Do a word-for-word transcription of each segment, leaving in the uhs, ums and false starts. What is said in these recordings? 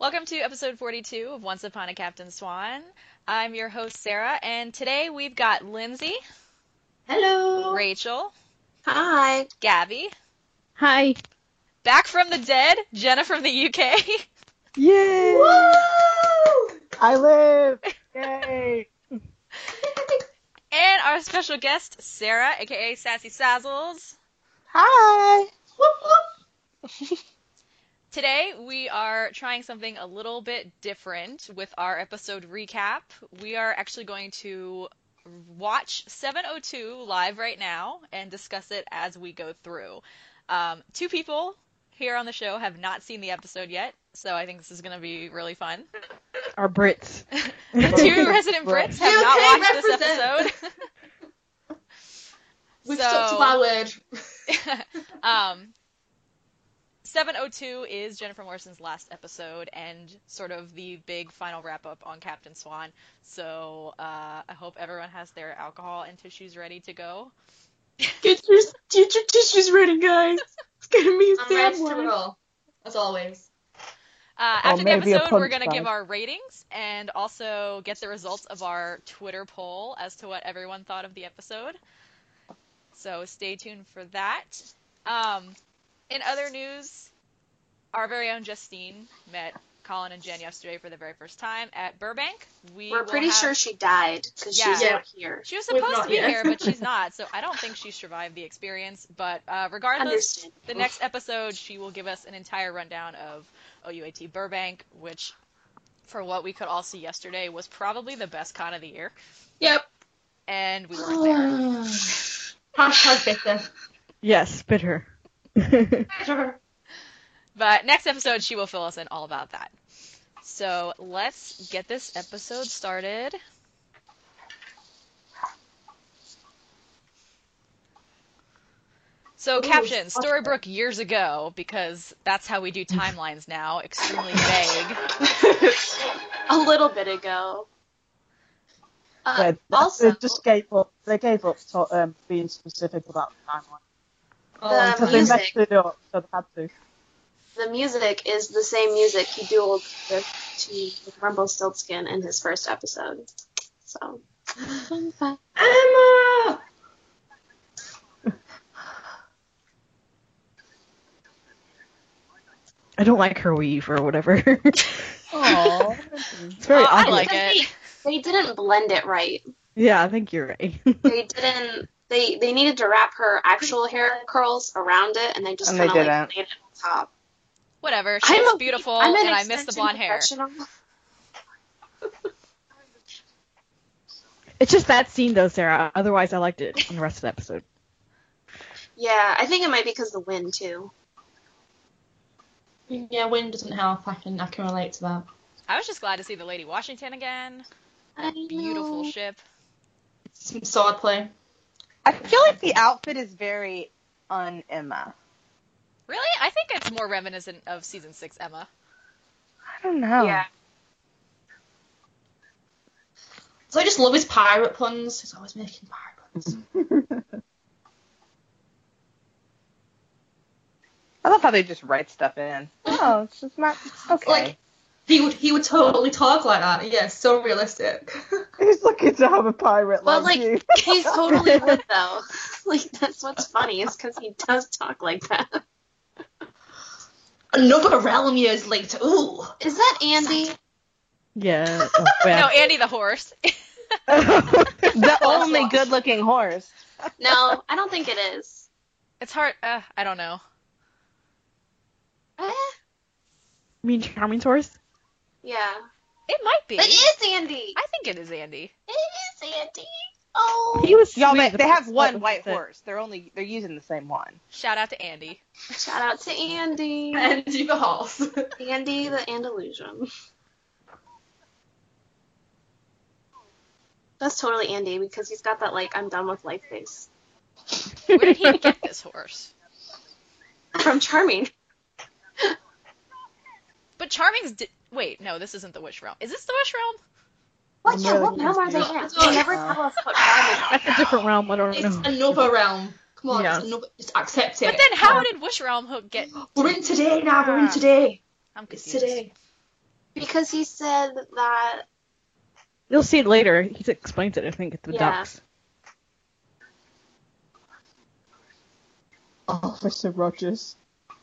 Welcome to episode forty-two of Once Upon a Captain Swan. I'm your host, Sarah, and today we've got Lindsay. Hello. Rachel. Hi. Gabby. Hi. Back from the dead, Jenna from the U K. Yay! Woo! I live! Yay! And our special guest, Sarah, aka Sassy Sazzles. Hi! Whoop, whoop. Today we are trying something a little bit different with our episode recap. We are actually going to watch seven oh two live right now and discuss it as we go through. Um, two people here on the show have not seen the episode yet, so I think this is going to be really fun. Our Brits. The two resident Brits have U K not watched this represent. episode. We've So- stuck to our word. um, seven oh two is Jennifer Morrison's last episode and sort of the big final wrap-up on Captain Swan. So uh, I hope everyone has their alcohol and tissues ready to go. Get your, get your tissues ready, guys. It's gonna be a I'm sad ready to one. roll, as always. Uh, Or after the maybe a episode, we're punch going to give bag. our ratings and also get the results of our Twitter poll as to what everyone thought of the episode. So stay tuned for that. Um, in other news, our very own Justine met Colin and Jen yesterday for the very first time at Burbank. We We're will pretty have- sure she died because Yeah. she's not here. She was We've supposed not to be yet. here, but she's not, so I don't think she survived the experience. But uh, regardless, Understandable. the next episode, she will give us an entire rundown of O U A T Burbank, which, for what we could all see yesterday, was probably the best con of the year. Yep. And we weren't there. Hashtag bitter. Yes, bitter. Sure. But next episode, she will fill us in all about that. So let's get this episode started. So, Ooh, caption, awesome. Storybrooke years ago, because that's how we do timelines now, extremely vague. A little bit ago. Uh, But also, they just gave up. They gave up to, um, being specific about the timeline Oh, The because they music. messed it up, so they had to. the music is the same music he dueled with to with Rumpelstiltskin in his first episode. So, fun fact. Emma! I don't like her weave or whatever. Aww. It's very Oh, I odd. like Because it. They, they didn't blend it right. Yeah, I think you're right. They didn't. They they needed to wrap her actual hair curls around it, and they just And they kind of like didn't. laid it on top. Whatever, I'm she's a- beautiful, I'm an and I miss the extension blonde hair. professional. It's just that scene though, Sarah. Otherwise, I liked it on the rest of the episode. Yeah, I think it might be because of the wind too. Yeah, wind doesn't help. I can I can relate to that. I was just glad to see the Lady Washington again. I know. Beautiful ship. Some sword play. I feel like the outfit is very un-Emma. Really? I think it's more reminiscent of season six Emma. I don't know. Yeah. So I just love his pirate puns. He's always making pirate puns. I love how they just write stuff in. Oh, it's just not okay. Like he would he would totally talk like that. Yeah, so realistic. He's lucky to have a pirate But like like, you. he totally would though. Like, that's what's funny is because he does talk like that. Another realm years later. Ooh. Is that Andy? Yeah. Oh, No, yeah. Andy the horse. The only good-looking horse. No, I don't think it is. It's hard. Uh, I don't know. Eh, You mean Charming's horse? yeah. It might be. It is Andy. I think it is Andy. It is Andy. Oh. He was. Y'all, sweet, they, but they have that's one what- white that- horse. They're only they're using the same one. Shout out to Andy. Shout out to Andy. Andy the horse. Andy the Andalusian. That's totally Andy because he's got that like I'm done with life face. Where did he get this horse? From Charming. But Charming's. Di- Wait, no, this isn't the Wish Realm. Is this the Wish Realm? What? Yeah, what really realm are they in? confused. They never tell us what realm That's a different realm. I don't It's know. another realm. Come on, Yeah. it's another, just accept it. But then how did Wish Realm hook get? We're in today now. We're in today. I'm It's confused. today. Because he said that. You'll see it later. He explains it, I think, at the Yeah. ducks. Officer Rogers.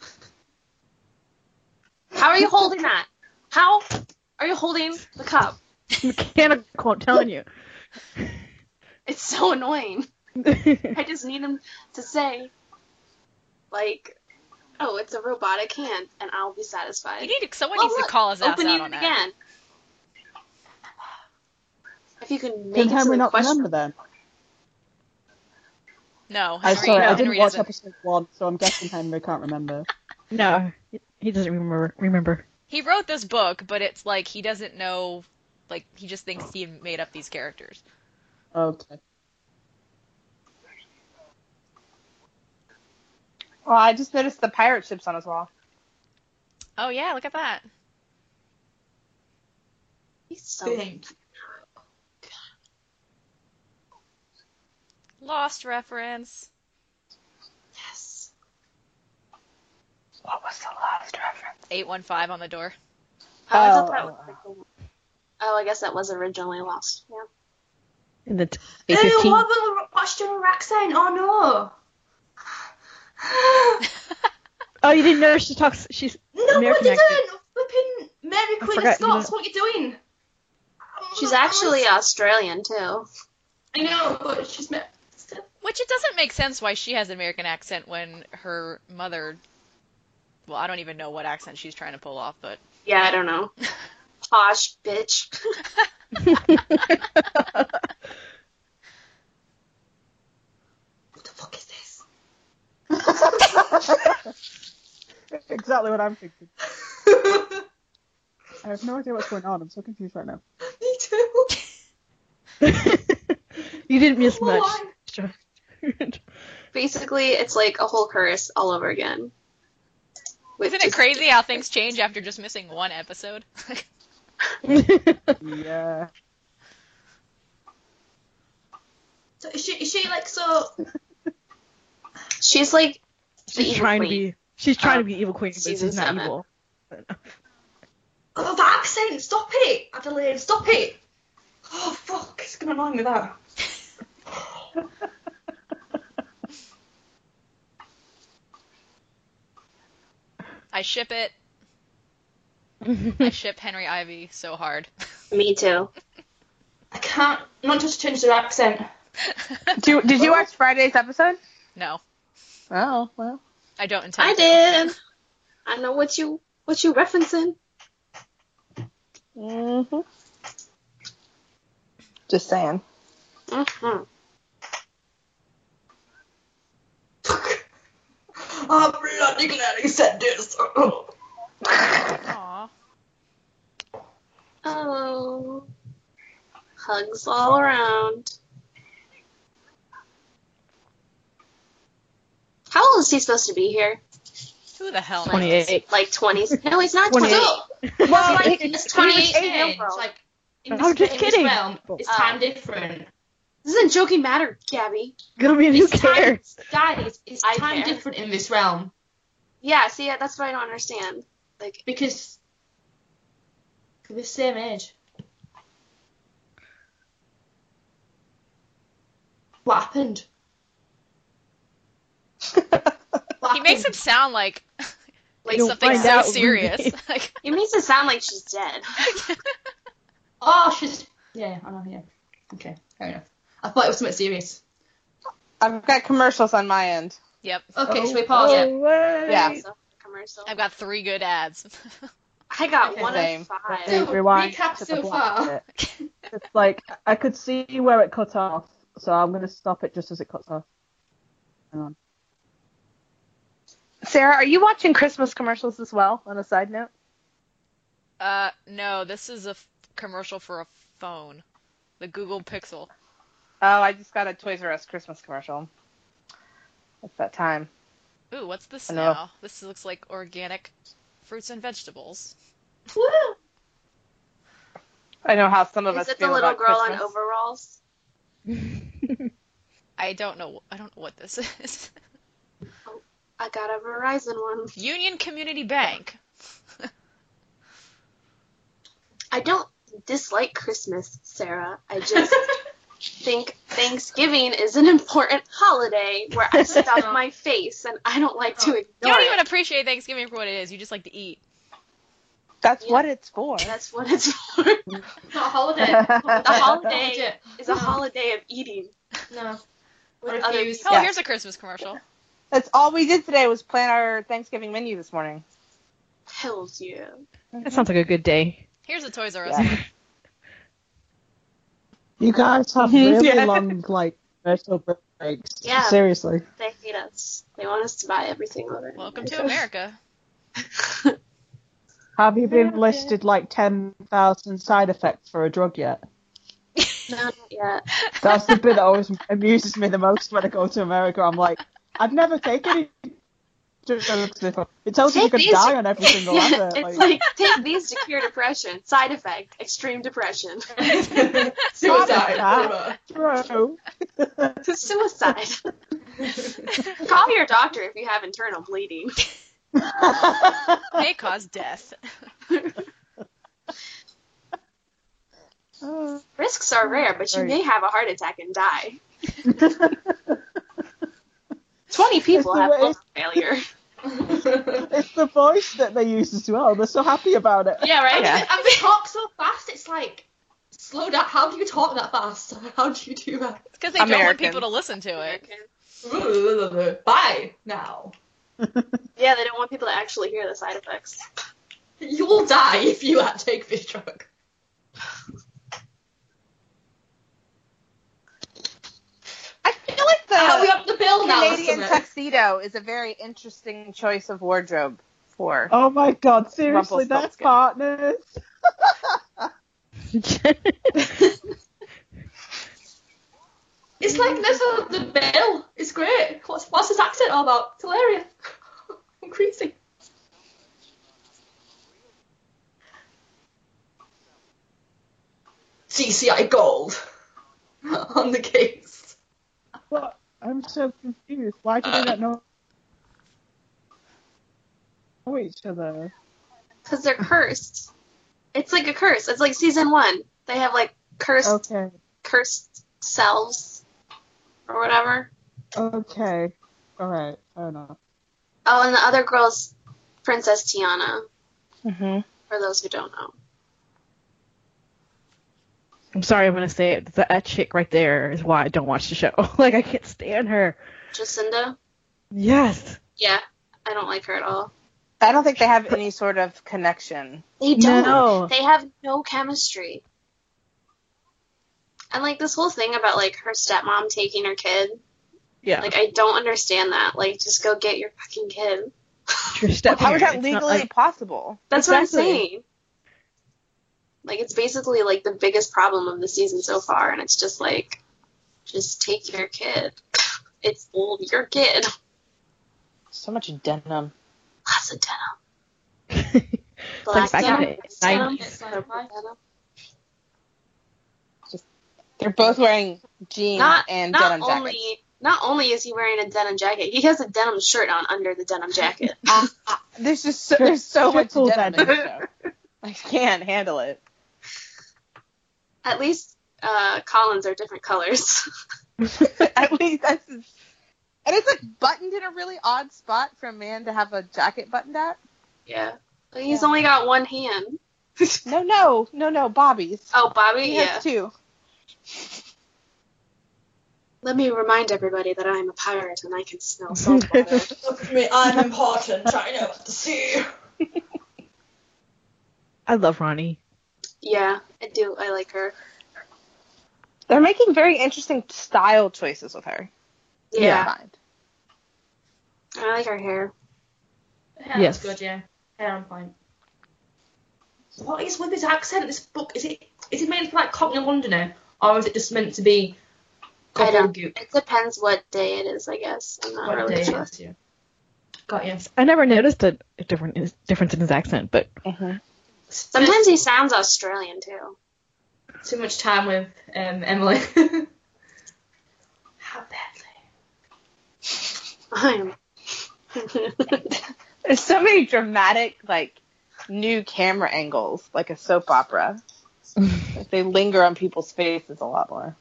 How are you holding that? How are you holding the cup? Mechanical, I'm telling you. It's so annoying. I just need him to say, like, oh, it's a robotic hand, and I'll be satisfied. You need to, someone Well, needs to look, call his ass opening out it on that. again. If you can make Can it Henry to the not question. remember then? No, I'm Henry, sorry, I Henry didn't watch doesn't. episode one, so I'm guessing Henry can't remember. No, he doesn't remember. Remember. He wrote this book, but it's like he doesn't know. Like he just thinks he made up these characters. Okay. Well, I just noticed the pirate ships on his wall. Oh yeah, look at that. He's so Thank you. Lost reference. yes. What was the last reference? eight one five on the door. Oh, I thought Oh, that oh, was like the... Oh, I guess that was originally Lost. Yeah. In the t- Ew, A fifteen. what about watched your accent? Oh Oh, you didn't know she talks. She's no. No, American I accent. didn't. Flipping Mary Queen of forgot you Scots. didn't- What are you doing? She's actually Australian, too. I know, but she's met. Which it doesn't make sense why she has an American accent when her mother. Well, I don't even know what accent she's trying to pull off, but Yeah, I don't know. Posh bitch. What the fuck is this? Exactly what I'm thinking. I have no idea what's going on. I'm so confused right now. Me too. You didn't miss much. Why? Basically, it's like a whole curse all over again. With isn't it just- crazy how things change after just missing one episode? Yeah. So is she, is she like so? She's like the She's evil trying queen. to be. She's trying Um, to be evil queen, but season she's not seven. evil. Oh, the accent! Stop it, Adelaide! Stop it! Oh fuck! It's gonna annoy me that. I ship it. I ship Henry Ivy so hard. Me too. I can't not just change their accent. Did you, did you watch Friday's episode? No, Oh, well. I don't intend I to. did. I know what you what you referencing. Mm-hmm. Just saying. Mm-hmm. I'm bloody glad he said this. Aw. Oh, hugs all around. How old is he supposed to be here? Who the hell knows? twenty-eight. Like twenties? No, he's not twenty-eight. twenty-eight. Well, like, like it's it's twenty-eight twenty-eight in age. April. Like in I'm this, just in kidding. this realm, it's Oh. time different. This isn't joking matter, Gabby. Gonna be who It's time, cares? guys, it's I time care. different in this realm Yeah, see, that's what I don't understand. Like, because we're the same age. What happened? What He makes it happened? sound like like You'll something find so out, serious. Ruby. Like, it makes it sound like she's dead. Oh, she's yeah. I know. Yeah. Okay, fair enough. I thought it was something serious. I've got commercials on my end. yep, Okay, should we pause Oh, it? wait. Yeah. So, commercial. I've got three good ads. I got Okay, one same. of five. Hey, So, rewind recap to so the black far. bit. It's like I could see where it cut off, so I'm gonna stop it just as it cuts off. Hang on. Sarah, are you watching Christmas commercials as well, on a side note? Uh, no, this is a f- commercial for a phone, the Google Pixel. Oh, I just got a Toys R Us Christmas commercial. It's that time. Ooh, what's this I know. now? This looks like organic fruits and vegetables. Woo! I know how some of Is us it the feel little about girl in Christmas. overalls? I don't know. I don't know what this is. I got a Verizon one. Union Community Bank. I don't dislike Christmas, Sarah. I just think Thanksgiving is an important holiday where I stuff my face and I don't like to You ignore don't even it. appreciate Thanksgiving for what it is. You just like to eat. That's Yeah. what it's for. That's what it's for. Not a holiday. The holiday Legit. is a holiday of eating No. with I other refuse. people. Oh, Yeah. here's a Christmas commercial. That's all we did today was plan our Thanksgiving menu this morning. Hells yeah. That sounds like a good day. Here's a Toys R Us. Yeah. You guys have Mhm, really yeah. long, like, commercial breaks. Yeah. Seriously. They hate us. They want us to buy everything over. Welcome to America. Have you been listed, like, ten thousand side effects for a drug yet? No, not yet. That's the bit that always amuses me the most when I go to America. I'm like, I've never taken any drugs before. It tells you you Take could these die to- on every single Yeah, advert. it's like, like, take these to cure depression. Side effect, extreme depression. Suicide. True. Suicide. Call your doctor if you have internal bleeding. May cause death. Risks are rare, but you Right. may have a heart attack and die. Twenty people the have way- liver failure. It's the voice that they use as well. They're so happy about it. Yeah, right? Yeah. And they talk so fast, it's like, slow down. How do you talk that fast? How do you do that? It's because they don't want Americans. people to listen to it. Bye now. Yeah, they don't want people to actually hear the side effects. You will die if you uh, take this drug. I feel like Are we the up the bill now? Canadian Summit? tuxedo is a very interesting choice of wardrobe for. Oh my god, seriously, they're Rumpelstiltskin. partners. It's like this uh, the bill. It's great. What's what's this accent all about? It's hilarious. I'm crazy. C C I gold on the case. What? I'm so confused. Why do they not know know each other? Because they're cursed. It's like a curse. It's like season one. They have like cursed Okay. cursed selves or whatever. Okay. Alright, fair enough. Oh, and the other girl's Princess Tiana, Mm-hmm. for those who don't know. I'm sorry, I'm gonna say it. That, that chick right there is why I don't watch the show. Like, I can't stand her. Jacinda? Yes. Yeah, I don't like her at all. I don't think they have any sort of connection. They don't. No. They have no chemistry. And like this whole thing about like her stepmom taking her kid, Yeah. like I don't understand that. Like just go get your fucking kid. Your step How is that parent. It's legally not like- possible? That's what I'm Exactly. saying. Like it's basically like the biggest problem of the season so far, and it's just like, just take your kid. It's your kid. So much denim. Lots of denim. Black back in denim, the white denim, nineties. purple denim. They're both wearing jeans Not, and not denim only jackets. not only is he wearing a denim jacket, he has a denim shirt on under the denim jacket. Uh, uh, there's just so, there's so much Triple denim in the denim. show. I can't handle it. At least uh, Collins are different colors. At least that's. And it's like buttoned in a really odd spot for a man to have a jacket buttoned at. Yeah. But he's Yeah. only got one hand. No, no, no, no, Bobby's. Oh, Bobby? He Yeah. has two. Let me remind everybody that I'm a pirate and I can smell salt water. Look at me, I'm important. I know what to see. I love Ronnie. Yeah, I do. I like her. They're making very interesting style choices with her. Yeah. I find. I like her hair. Hair Yes. looks good, yeah. Hair on point. What is with his accent? This book is it? Is it meant for like Cockney Londoner, or is it just meant to be? I don't- gobbledygook? It depends what day it is, I guess. I'm not What really day sure. it is, yeah. Got you. I never noticed a different difference in his accent, but Mm-hmm. Sometimes he sounds Australian too. Too much time with um, Emily. How badly? I'm. There's so many dramatic, like, new camera angles, like a soap opera. Like they linger on people's faces a lot more.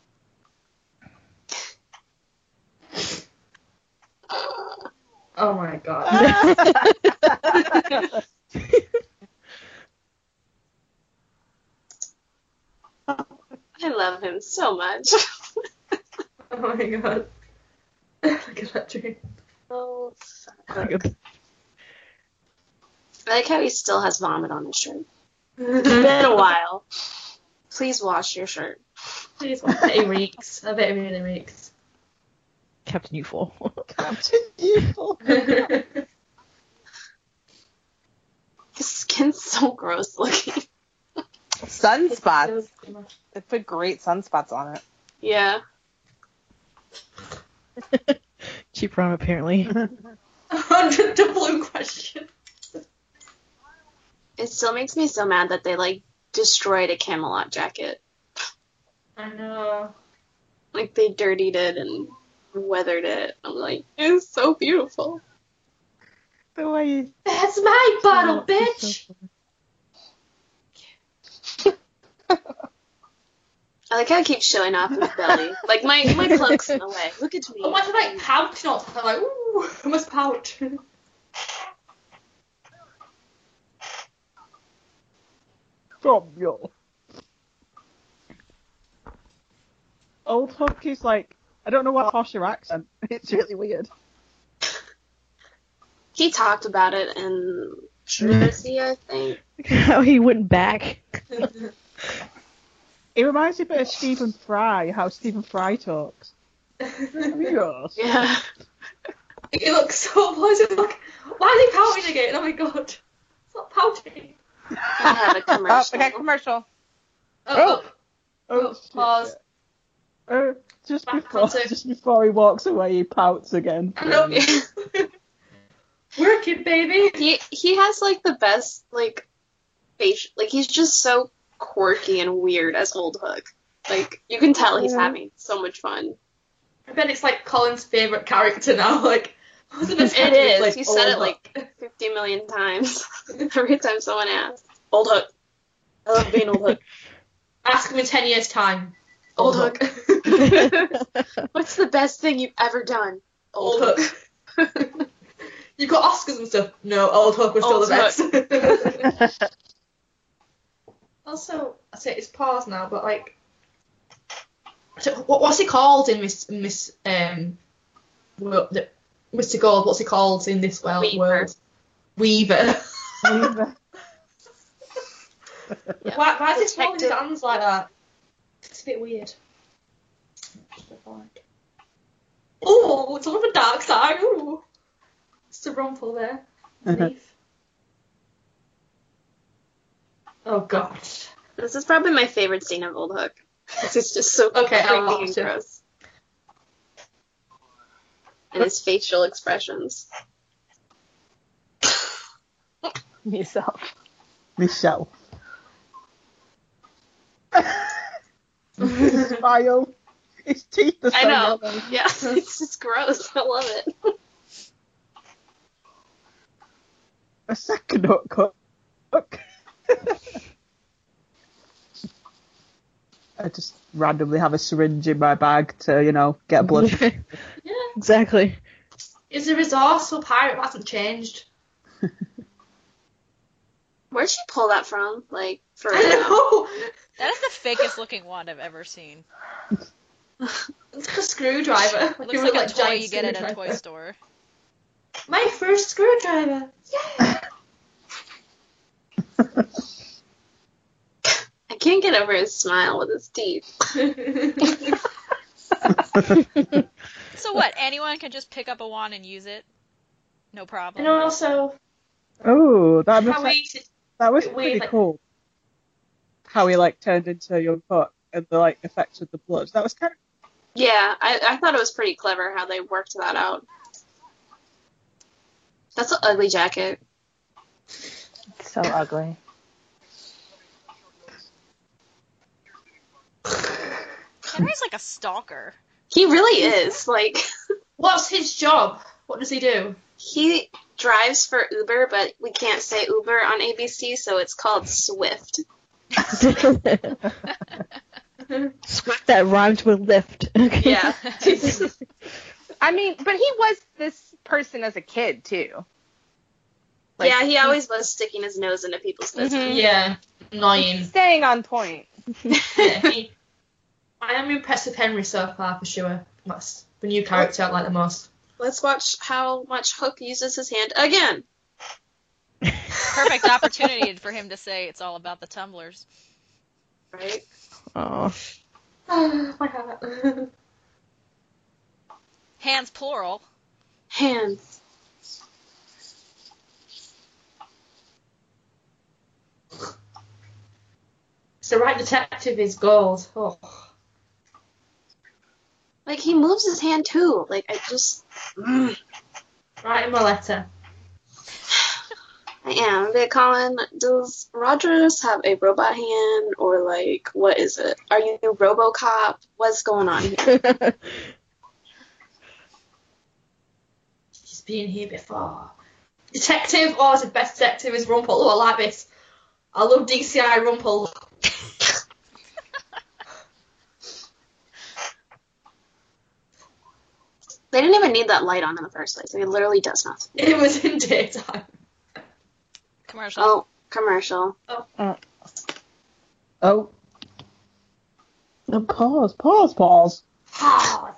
Oh my god. I love him so much. Oh my god. Look at that tree. Oh, fuck. I like how he still has vomit on his shirt. It's been a while. Please wash your shirt. Please, I bet it reeks. I bet it really reeks. Captain Youthful. Captain Youthful. His skin's so gross looking. Sunspots. They put great sunspots on it. Yeah. Cheap rum, apparently. The blue question. It still makes me so mad that they, like, destroyed a Camelot jacket. I know. Like, they dirtied it and weathered it. I'm like, it's so beautiful. The way you... That's my bottle, bitch! I like how it keeps showing off his belly. Like, my, my cloak's in the way. Look at me. Oh, imagine like pouting all the time, like, ooh, I must pout. From your... Old Hook is like... I don't know what posher accent. It's really weird. He talked about it in Jersey, I think. How he went back. It reminds me a bit of Stephen Fry, how Stephen Fry talks. Amigos. Yeah. It looks so positive. Like, why is he pouting again? Oh my god. It's not pouting. I have a Oh, commercial. okay, commercial. Oh, oh. Oh, Oh, shit. pause. Uh, just Back before, onto- just before he walks away, he pouts again. I know. Working, baby. He he has like the best like face, like he's just so quirky and weird as Old Hook. Like you can tell he's Yeah. having so much fun. I bet it's like Colin's favourite character now. Like, what's the best It character is. played? He said it Old like Hook. fifty million times every time someone asks. Old Hook. I love being Old Hook. Ask him in ten years' time. Old Old Hook. What's the best thing you've ever done? Old Hook. You've got Oscars and stuff. No, Old Hook was still Old the best. Also, I say it's pause now, but like, so what, what's he called in Miss Miss um, world, the, Mister Gold? What's he called in this world? Weaver. world? Weaver. Weaver. Yeah. Why, why is he swallowing his Detective. hands like that? It's a bit weird. Oh, it's on the dark side. Ooh. It's a rumple there. Leaf. Oh god. This is probably my favorite scene of Old Hook. It's just so Okay, I'll creepy watch and it. gross. And his facial expressions. Yourself. Michelle. His smile. His teeth are so I know. yellow. Yeah, it's just gross. I love it. A second hook. hook. hook. I just randomly have a syringe in my bag to, you know, get blood. Yeah. Exactly. Is a resourceful pirate that hasn't changed. Where'd she pull that from? Like, for I don't know. That is the fakest looking wand I've ever seen. It's like a screwdriver. It Like looks a like real, a toy giant you get at a screwdriver. toy store. My first screwdriver. Yeah. I can't get over his smile with his teeth. So what? Anyone can just pick up a wand and use it? No problem. And also, Oh, that must how have- we that was Wait, pretty like- cool. How he like turned into a young Hook and the like effects with the blood. That was kind of Yeah, I, I thought it was pretty clever how they worked that out. That's an ugly jacket. So ugly. Henry's like a stalker. He really is. Like, What's his job? What does he do? he drives for Uber, but we can't say Uber on A B C, so it's called Swift. Swift that rhymes with lift. Yeah. I mean, but he was this person as a kid, too. Like, yeah, he always was sticking his nose into people's business. Yeah, annoying. Staying on point. Yeah, he, I am impressed with Henry so far, for sure. That's the new character I like the most. Let's watch how much Hook uses his hand again. Perfect opportunity for him to say it's all about the tumblers. Right? Oh. My heart. Hands plural. Hands. So right detective is gold. Oh. Like, he moves his hand too. Like, I just... Mm. Write him a letter. I am. Okay, Colin, does Rogers have a robot hand, or, like, what is it? Are you RoboCop? What's going on here? She's been here before. Detective? Oh, the best detective is Rumpel. Oh, I like this. I love D C I Rumpel. They didn't even need that light on in the first place. It literally does nothing. It was in daytime. Commercial. Oh, commercial. Oh. Oh, pause, pause, pause. Hard.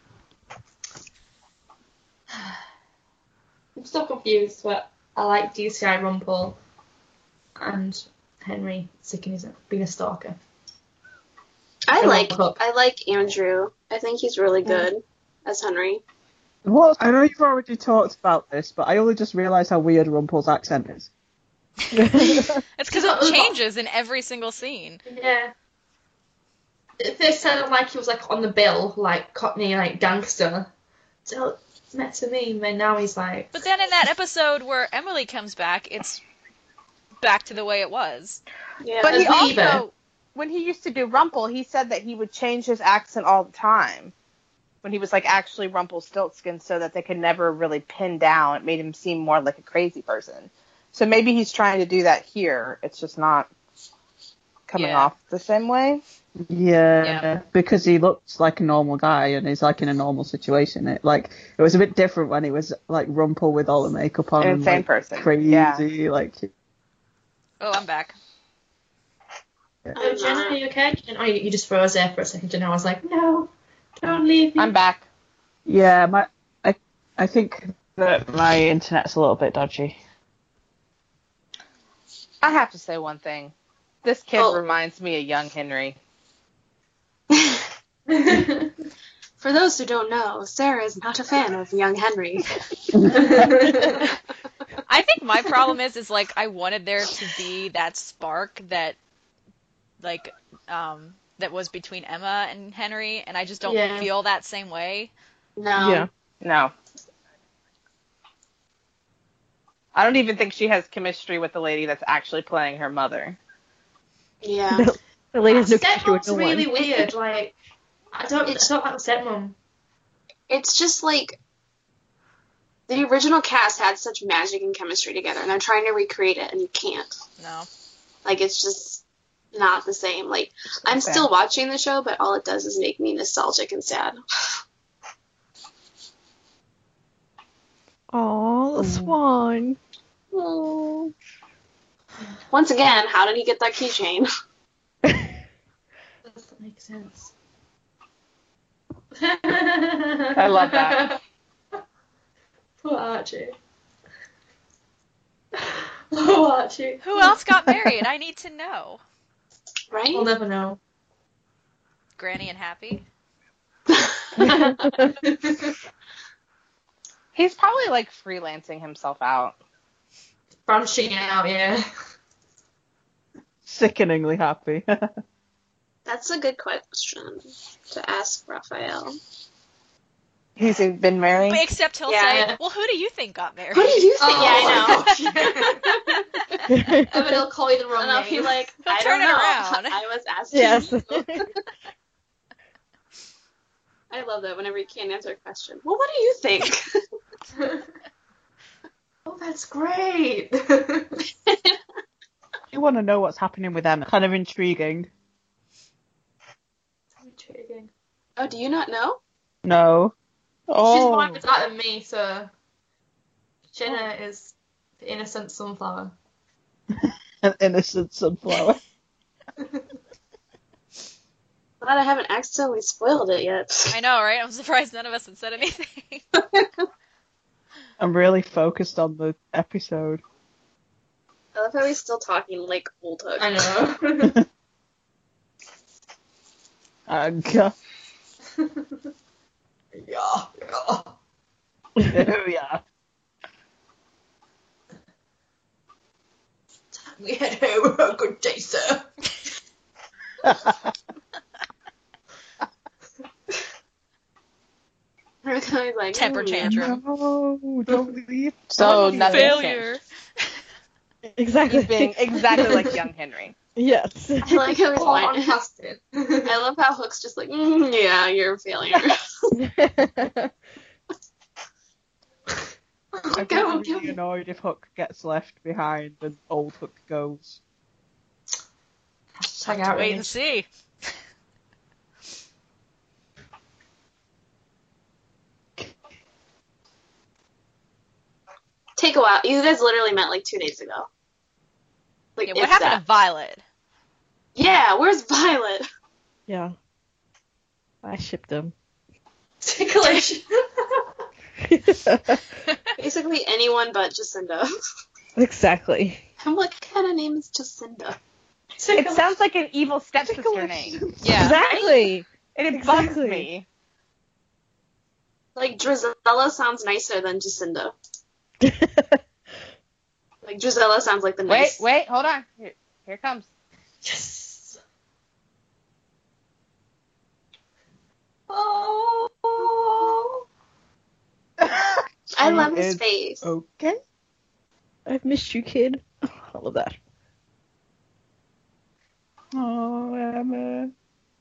I'm so confused, but I like D C I Rumpel and Henry sicking his being a stalker. I I like love Hook. I like Andrew. I think he's really good as Henry. Well, I know you've already talked about this, but I only just realised how weird Rumpel's accent is. It's because it changes in every single scene. Yeah. They sounded like he was like on the bill, like Cockney, like gangster. So it's meant to me, and now he's like. But then in that episode where Emily comes back, it's back to the way it was. Yeah. But he As Weaver. also, when he used to do Rumple, he said that he would change his accent all the time. When he was like actually Rumpelstiltskin, so that they could never really pin down. It made him seem more like a crazy person. So maybe he's trying to do that here. It's just not coming Yeah. off the same way. Yeah, Yeah. because he looks like a normal guy and he's like in a normal situation. It like it was a bit different when he was like Rumpel with all the makeup on An and insane like, person. crazy, Yeah. like. Oh, I'm back. Oh, Jen, are you okay? Jen, oh, you, you just froze there for a second, and I was like, no, don't leave me. I'm back. Yeah, my I I think that my internet's a little bit dodgy. I have to say one thing. This kid Oh. reminds me of young Henry. For those who don't know, Sarah is not a fan of young Henry. I think my problem is, is like I wanted there to be that spark that, like, um, that was between Emma and Henry, and I just don't Yeah. feel that same way. No. Yeah. No. I don't even think she has chemistry with the lady that's actually playing her mother. Yeah. The, the lady's no chemistry with Stepmom's no really one. weird. Like, I don't, It's- I don't like the stepmom. It's just like the original cast had such magic and chemistry together, and they're trying to recreate it, and you can't. No. Like, it's just not the same. Like, I'm Okay. still watching the show, but all it does is make me nostalgic and sad. Aw, the swan. Oh. Once again, how did he get that keychain? Doesn't make sense. I love that. Poor Archie. Poor Archie. Who else got married? I need to know. Right? We'll never know. Granny and Happy? He's probably like freelancing himself out. Branching out, yeah. Sickeningly happy. That's a good question to ask Raphael. He's been married. But except he'll Yeah. say, well, who do you think got married? Who do you think? Oh. Yeah, I know. And then he'll call you the wrong And I'll be name. like, He'll I turn don't it know. around. I was asking. Yes. you. I love that whenever you can't answer a question. Well, what do you think? Oh, that's great. You want to know what's happening with Emma. Kind of intriguing. Intriguing. Oh, do you not know? No. She's Oh. more into that than me, so Jenna is the innocent sunflower. An innocent sunflower. Glad I haven't accidentally spoiled it yet. I know, right? I'm surprised none of us had said anything. I'm really focused on the episode. I love how he's still talking like old Hook. I know. Uh, God. yeah, yeah. Oh, yeah. We head home. Good day, sir. He's like, Temper "Ooh." tantrum. No, don't leave. So I'm a nothing failure. Exactly. He's being exactly like young Henry. Yes. I like how he's Oh, whining. on casting. I love how Hook's just like, mm, yeah, you're a failure. I get Go, really go. annoyed if Hook gets left behind and old Hook goes. Hashtag outrage. Wait and see. Take a while. You guys literally met like two days ago. Like, Yeah, what if happened that. to Violet? Yeah, where's Violet? Yeah. I shipped them. Ticklish. Basically anyone but Jacinda. Exactly. I'm like, what kind of name is Jacinda? It sounds like an evil stepsister name. Yeah. Exactly. And it bugs Exactly. me. Like, Drizella sounds nicer than Jacinda. Like, Drizella sounds like the Wait, nice. wait, hold on. Here, here it comes. Yes. Oh. I love She his is face. Okay. I've missed you, kid. I love that. Oh, Emma.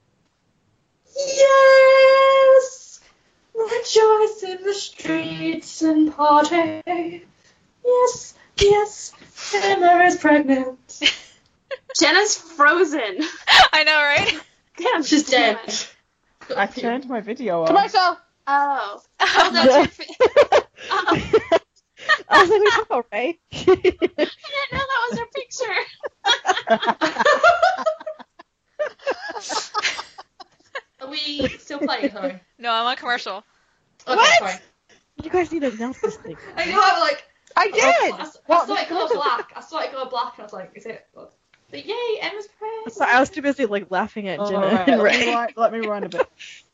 Yes. Rejoice in the streets and party. Yes, yes. Emma is pregnant. Jenna's frozen. I know, right? Damn, She's dead. I turned my video on. Commercial! Oh. Oh, that's your face. Oh, I was like, all right. I didn't know that was her picture. Are we still playing, sorry? No, I'm on commercial. Okay, What? sorry. You guys need to announce this thing. I know, I'm like, I I, did! I, Well, I saw it go black. I saw it go black, and I was like, is it? But yay, Emma's pregnant. So I was too busy like laughing at Oh, Jenna right, and let, me Ray. rewind, let me rewind a bit.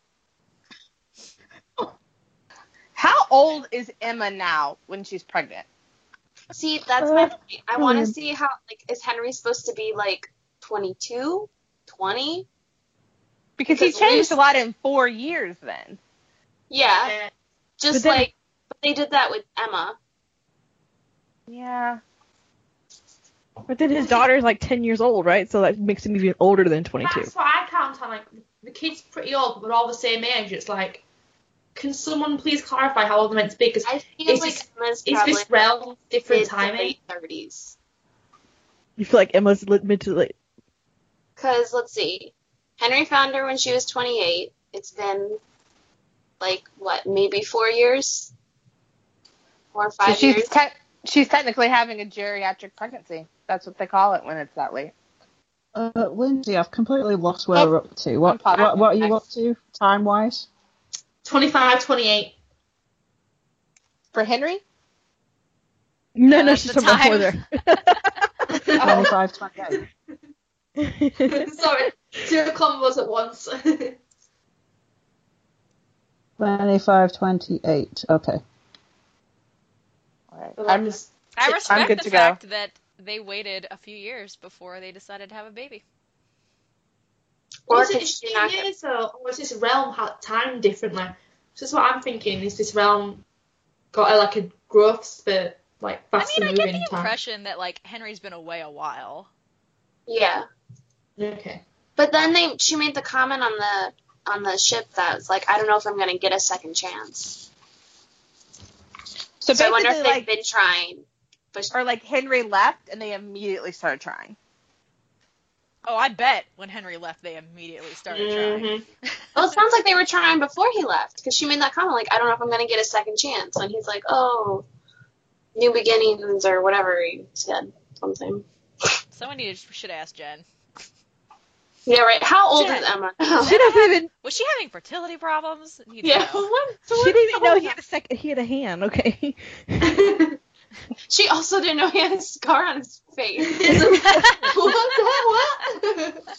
How old is Emma now when she's pregnant? See, that's my point. I want to Hmm. see how, like, is Henry supposed to be, like, twenty-two? twenty? Because he Because changed Lucy- a lot in four years then. Yeah, Yeah. just But then- like, but they did that with Emma. Yeah. But then his daughter's like ten years old, right? So that makes him even older than twenty-two. That's what I count on. Like, the kid's pretty old, but we're all the same age. It's like, can someone please clarify how old they're meant to be? Because I feel Is like this- Emma's is probably this realm different mid to timing? late thirties. You feel like Emma's li- mid to late. Because, let's see, Henry found her when she was twenty-eight. It's been, like, what, maybe four years? Four or So five she's years? te- she's technically having a geriatric pregnancy. That's what they call it when it's that late. Uh, Lindsay, I've completely lost where Oh, we're up to. What, I'm what, what are you fine. up to, time-wise? twenty-five, twenty-eight. For Henry? No, Yeah, no, that's she's the from before time. there. twenty-five, twenty-eight. Sorry, two combos at once. twenty-five, twenty-eight. Okay. All right. But I'm just- I I'm respect good the to go. fact that they waited a few years before they decided to have a baby. Or Was could it she two not years though, or was this realm had time differently? So that's what I'm thinking. Is this realm got a, like a growth spurt, like I faster mean, I get moving the time? impression that like Henry's been away a while. Yeah. Okay. But then they she made the comment on the on the ship that was like, I don't know if I'm gonna get a second chance. so So I wonder if basically they've like been trying. But Or like Henry left and they immediately started trying. Oh, I bet when Henry left, they immediately started trying. Mhm. well, it sounds like they were trying before he left, because she made that comment like, I don't know if I'm gonna get a second chance, and he's like, oh, new beginnings or whatever he said, something. Someone needed should ask Jen. Yeah, right. How old Jen. is Emma? She doesn't even. Was she having fertility problems? Need to yeah. know. What? She didn't even know he had a sec. He had a hand. Okay. She also didn't know he had a scar on his face. what the what?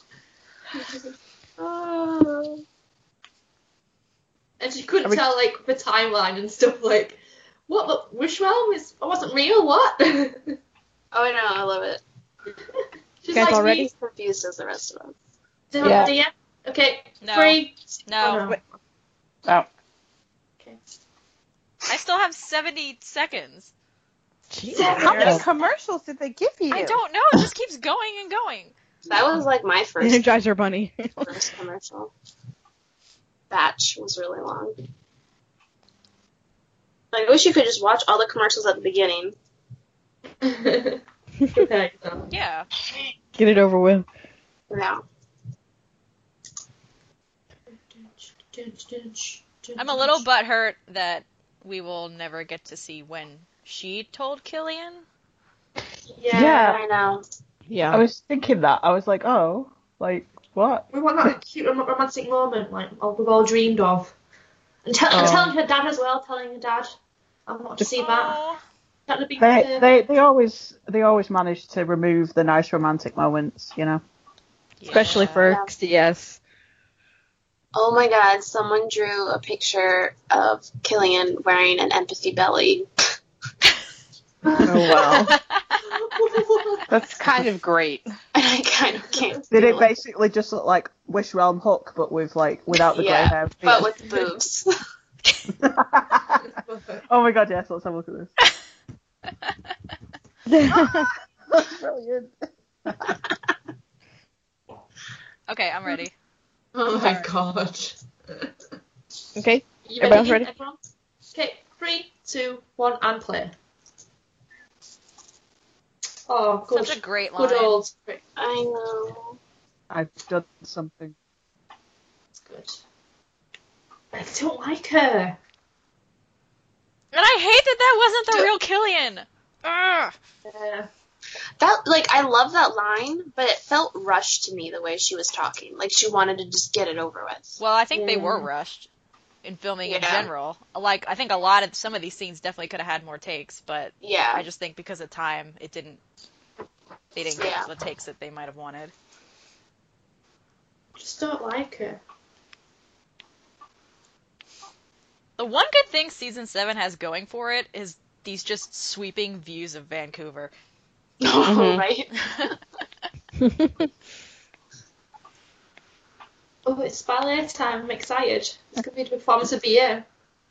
Oh. And she couldn't Are we- tell like the timeline and stuff like, what? But which realm is? I wasn't real. What? Oh, I know. I love it. She's Guys like all ready? He's confused as the rest of us. Do Yeah. do you? Okay. No. Three. No. Oh, Oh. Okay. I still have seventy seconds. Jeez. How many Yeah. commercials did they give you? I don't know. It just keeps going and going. That was like my first, Energizer Bunny. first commercial. Batch was really long. Like, I wish you could just watch all the commercials at the beginning. Prepare yourself. Yeah. Get it over with. Yeah. I'm a little butthurt that we will never get to see when she told Killian. Yeah. Yeah. I know. Yeah. I was thinking that. I was like, oh, like, what? We want that cute rom- romantic moment, like oh, we've all dreamed of. And tell Oh. telling her dad as well, telling her dad. I want to see that. Oh, That would be They, good. they, they always, they always manage to remove the nice romantic moments, you know. Especially yeah. for Yeah. C S. Oh my god, someone drew a picture of Killian wearing an empathy belly. Oh wow. That's kind of great. And I kind of can't. Did do it basically just look like Wish Realm Hook, but with like without the Yeah, grey hair? But with boobs. Oh my god, yes, let's have a look at this. That's brilliant. Okay, I'm ready. Oh my god. Okay. You Everyone's ready? Everyone? Okay, three, two, one, and play. Oh, good. Such a great line. Good old. I know. I've done something. It's good. I don't like her. And I hate that that wasn't the real Killian. Ugh. Yeah. That, like, I love that line, but it felt rushed to me the way she was talking. Like, she wanted to just get it over with. Well, I think they Yeah. were rushed in filming in Yeah. general. Like, I think a lot of some of these scenes definitely could have had more takes, but Yeah. I just think because of time, it didn't. They didn't get Yeah. the takes that they might have wanted. Just don't like her. The one good thing season seven has going for it is these just sweeping views of Vancouver. Mhm. Right? Oh, it's ballet time. I'm excited. It's going to be the performance of the year.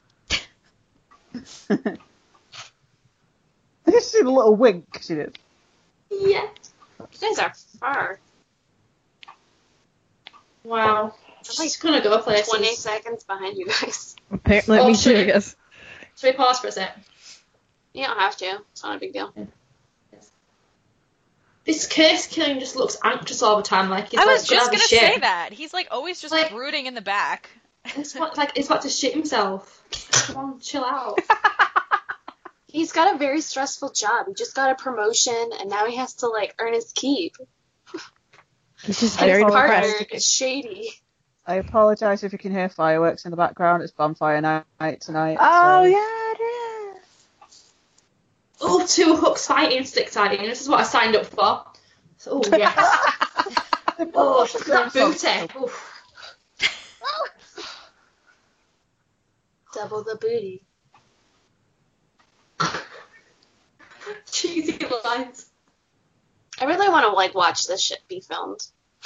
Did you see the little wink she did? Yeah. You guys are far. Wow. I'm like She's going to go places. twenty seconds behind you guys. Apparently, Oh, me too, I shit. guess. Should we pause for a sec? You don't have to. It's not a big deal. This case killing just looks anxious all the time. Like he's I like, was just have a gonna shit. say that. He's like always just Like- brooding in the back. It's what, like he's about to shit himself. Come on, chill out. He's got a very stressful job. He just got a promotion, and now he has to, like, earn his keep. He's just And very his partner depressed. is shady. I apologise if you can hear fireworks in the background. It's bonfire night tonight. Oh, so- yeah, it is. Oh, two hooks fighting, stick fighting. This is what I signed up for. So, oh yes. Oh, that booty. Oof. Double the booty. Cheesy lines. I really want to, like, watch this shit be filmed.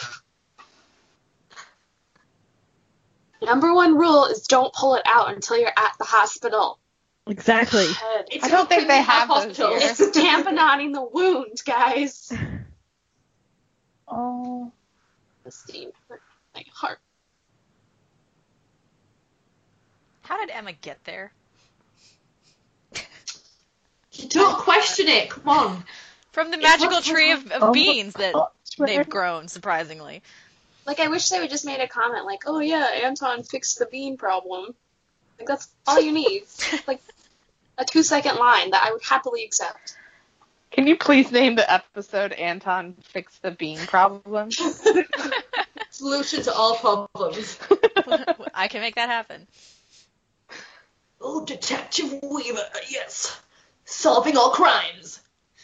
Number one rule is don't pull it out until you're at the hospital. Exactly. It's I don't think they in have those hospitals. here. It's tamponing the wound, guys. Oh. The steam hurt my heart. How did Emma get there? You don't question it. Come on. From the It's magical not- tree of, of Oh, beans that oh, swear. they've grown, surprisingly. Like, I wish they would just made a comment like, oh yeah, Anton fixed the bean problem. Like, that's all you need. Like, a two second line that I would happily accept. Can you please name the episode Anton Fixed the Bean Problem? Solution to all problems. I can make that happen. Oh, Detective Weaver, yes. Solving all crimes.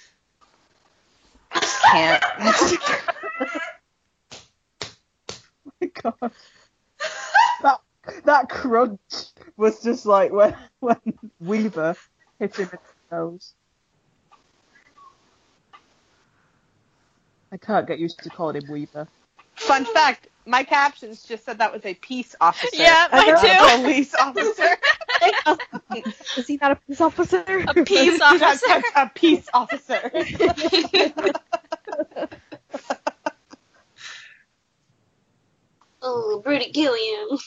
Can't. my god. That that crunch was just like when when Weaver hit him in the nose. I can't get used to calling him Weaver. Fun fact, my captions just said that was a peace officer. Yeah, and mine not too. a police officer. Is he not a police officer? A peace He's not officer. a, a peace officer. Oh, Brody Gilliam.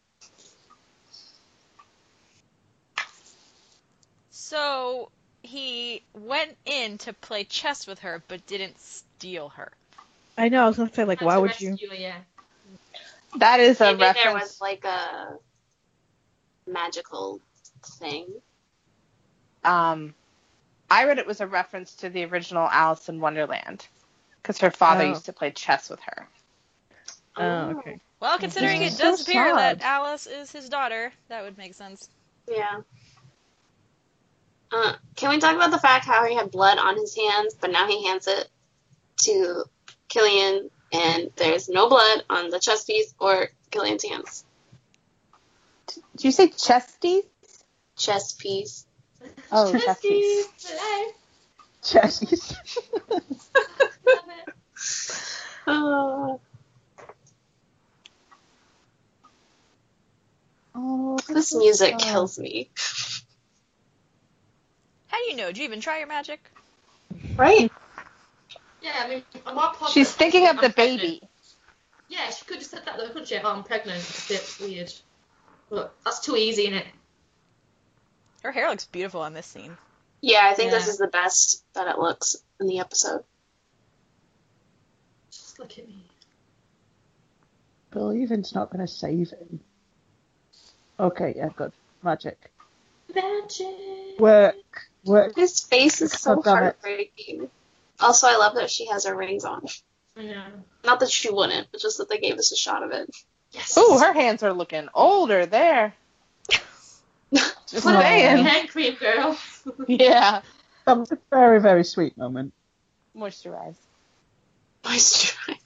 So he went in to play chess with her, but didn't steal her. I know. I was gonna say like, why would you? Yeah. That is a Maybe there reference. was like a magical thing. Um, I read it was a reference to the original Alice in Wonderland, because her father Oh. used to play chess with her. Oh, okay. Well, considering This it is does so appear that sad. Alice is his daughter, that would make sense. Yeah. Uh, can we talk about the fact how he had blood on his hands, but now he hands it to Killian, and there's no blood on the chess piece or Killian's hands? Did you say chesties? Chess piece. Oh, chess piece. Chessies. Oh, Oh, this music kills me. How do you know? Did you even try your magic? Right? Yeah, I mean, on my podcast, She's thinking of I'm the pregnant. baby. Yeah, she could have said that though, couldn't she? Oh, I'm pregnant. It's a bit weird. But that's too easy, innit? Her hair looks beautiful on this scene. Yeah, I think this Yeah. is the best that it looks in the episode. Just look at me. Believing's not going to save him. Okay, yeah, good. Magic. Magic. Work. Work. His face is so God damn it. heartbreaking. Also, I love that she has her rings on. I know. Not that she wouldn't, but just that they gave us a shot of it. Yes. Ooh, her hands are looking older there. Just Put a saying. hand cream, girl. Yeah. That was a very, very sweet moment. Moisturize. Moisturize.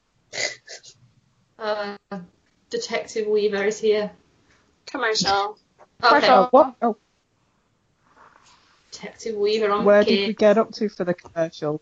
Uh, Detective Weaver is here. Commercial. Okay. Oh, what? Oh, Detective Weaver on where the did we get up to for the commercial?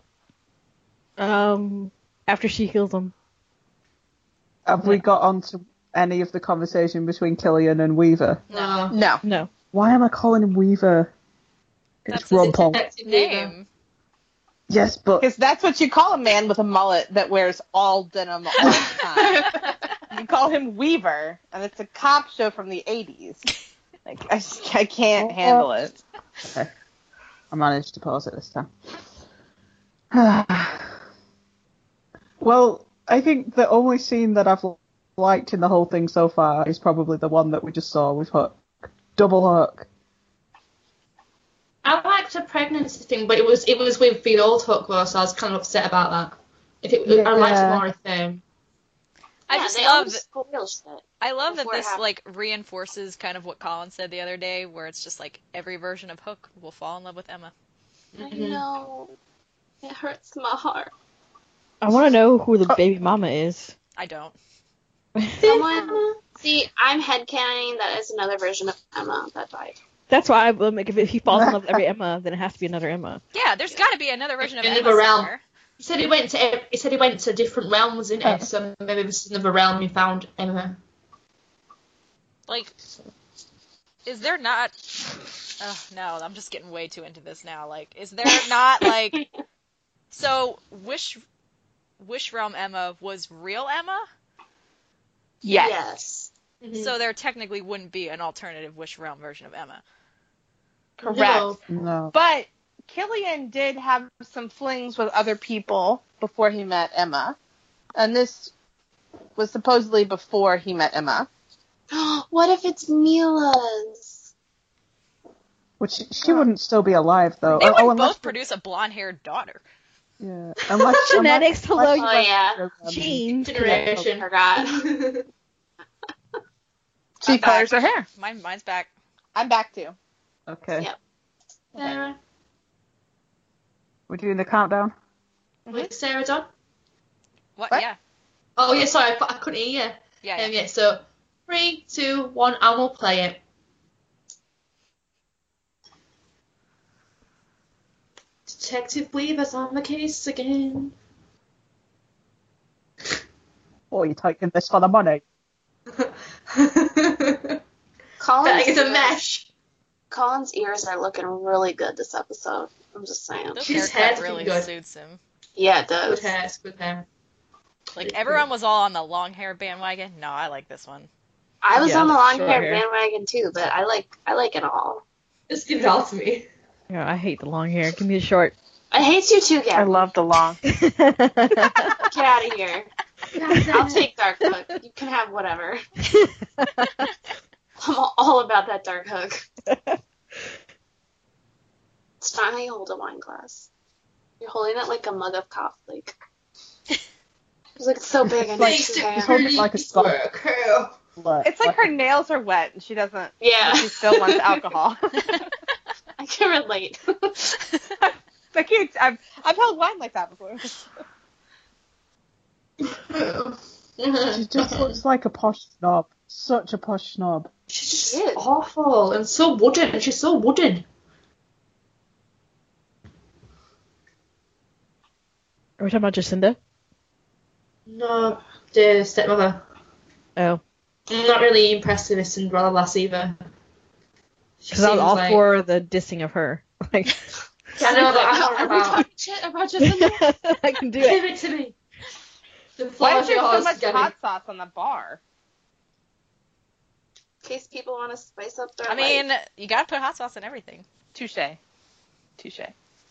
Um, after she kills him. Have we got on to any of the conversation between Killian and Weaver? No. No. No. Why am I calling him Weaver? It's That's his Rumpel. Detective Weaver. Name. Yes, but Because that's what you call a man with a mullet that wears all denim all the time. You call him Weaver, and it's a cop show from the eighties. Like, I, just- I can't handle it. okay. I managed to pause it this time. Well, I think the only scene that I've liked in the whole thing so far is probably the one that we just saw with Hook. Double Hook. I liked the pregnancy thing, but it was it was with the old Hook though, so I was kind of upset about that. If it, I liked it Yeah. more if um, I Yeah, just they love. always spoil shit. I love that before it this happens. like reinforces kind of what Colin said the other day, where it's just like every version of Hook will fall in love with Emma. I Mhm. know. It hurts my heart. I want to know who the baby mama is. I don't. Someone. See, I'm headcanon that is another version of Emma that died. That's why I like if he falls in love with every Emma, then it has to be another Emma. Yeah, there's got to be another version of Another Emma realm. somewhere. he said he went to he said he went to different realms in it, so maybe this is another realm he found Emma. Like, is there not? Oh, no, I'm just getting way too into this now. Like, is there not like? So Wish, Wish Realm Emma was real Emma, Yes. Yes. so there technically wouldn't be an alternative Wish Realm version of Emma. Correct. No. No. But Killian did have some flings with other people before he met Emma. And this was supposedly before he met Emma. What if it's Mila's? Which she, she wouldn't still be alive though. They Oh, would oh, unless- both produce a blonde-haired daughter. Yeah. Unless, Genetics, hello, Oh, yeah. genes. Generation. Forgot. She I'm colors back. her hair. Mine, mine's back. I'm back too. Okay. Yep. Sarah. We're doing the countdown. Wait, Sarah done? What? What? Yeah. Oh yeah, sorry, I, I couldn't hear you. Yeah. yeah. Um, yeah, so three, two, one, and we'll play it. Detective Weaver's on the case again. Oh, you're taking this for the money. Colin's That is a ears- mesh. Colin's ears are looking really good this episode. I'm just saying. This His haircut hair's really good. suits him. Yeah, it Good does. hair, it's good hair. Like, everyone was all on the long hair bandwagon. No, I like this one. I was Yeah, on the long short hair hair. bandwagon too, but I like I like it all. Just give it all to me. Yeah, I hate the long hair. Give me the short. I hate you too, I Gabby. love the long. Get out of here. I'll take dark hook. You can have whatever. I'm all- all about that dark hook. It's not how you hold a wine glass. You're holding it like a mug of coffee. Like, it's like it's so big and Like- it's Just hair. hold it like a sponge. Work, girl. It's like her nails are wet and she doesn't. Yeah, She still wants alcohol. I can relate. I can't. I've I've held wine like that before. She just looks like a posh snob. Such a posh snob. She's just She is. awful and so wooden. She's so wooden. Are we talking about Jacinda? No, the stepmother. Oh. I'm not really impressed with this Cinderella lass either. She Because I was seems all like- for the dissing of her. Like, Yeah, I know, but I'm not Are we about. talking shit about Jacinda? I can do Give it. it to me. The Why is there so flowers much together. hot sauce on the bar? In case people want to spice up their I mean, life. you gotta put hot sauce in everything. Touche. Touche.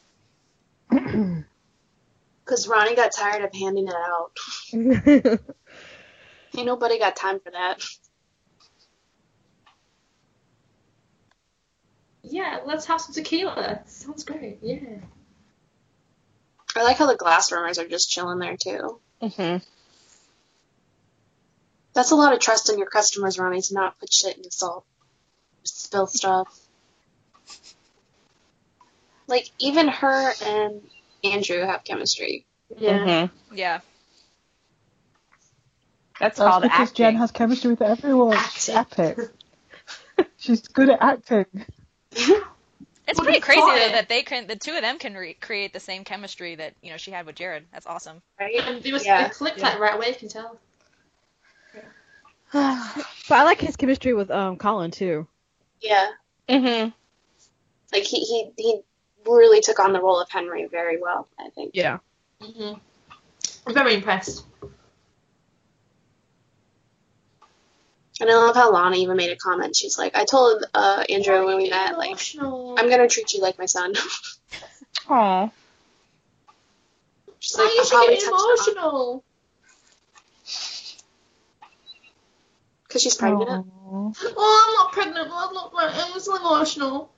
Because Ronnie got tired of handing it out. Ain't nobody got time for that. Yeah, let's have some tequila. Sounds great. Yeah. I like how the glass warmers are just chilling there too. Mm-hmm. That's a lot of trust in your customers, Ronnie, to not put shit in the salt. Spill stuff. Like, even her and Andrew have chemistry. Yeah. Mm-hmm. Yeah. That's, That's called because acting. Jen has chemistry with everyone. She's epic. She's good at acting. It's Would've pretty crazy thought though it. that they can, the two of them can re- create the same chemistry that you know she had with Jared. That's awesome. Right? And they, was, Yeah. they clicked like right away, you can tell. But I like his chemistry with um Colin too. Yeah. Mm-hmm. Like, he, he, he really took on the role of Henry very well, I think. Yeah. hmm I'm very impressed. And I love how Lana even made a comment. She's like, I told uh, Andrew when we met, like, Emotional. I'm going to treat you like my son. Aww. She's Why like, you I'll should probably get touch her on emotional? because she's pregnant. Aw. Oh, I'm not pregnant. I'm not pregnant. I'm so emotional.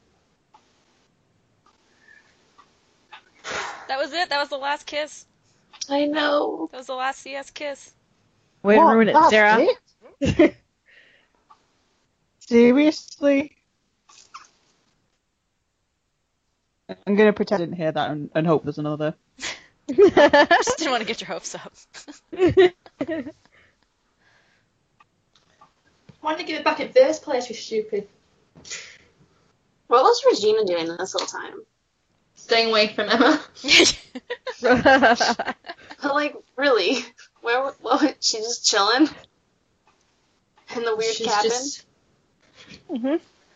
That was it. That was the last kiss. I know. That was the last C S kiss. Way to What? ruin it, That's Sarah. it? Seriously? I'm gonna pretend I didn't hear that and, and hope there's another. Just didn't want to get your hopes up. Why didn't you give it back in first place, you stupid? What was Regina doing this whole time? Staying away from Emma. But, like, really? Where, what, what, she's just chilling? In the weird She's cabin? just Mm-hmm.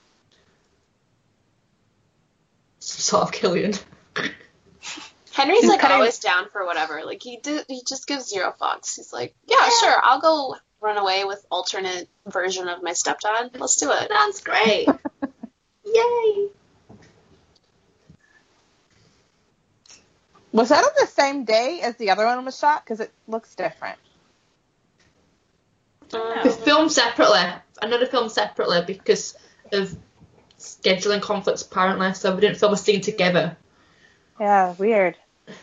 some sort of Killian. Henry's, He's like, cutting- always down for whatever. Like, he do, he just gives zero fucks. He's like, yeah, sure, I'll go run away with alternate version of my stepdad. Let's do it. Sounds great. Yay. Was that on the same day as the other one was shot? Because it looks different. They filmed separately. I know they filmed separately because of scheduling conflicts, apparently, so we didn't film a scene together. Yeah, weird.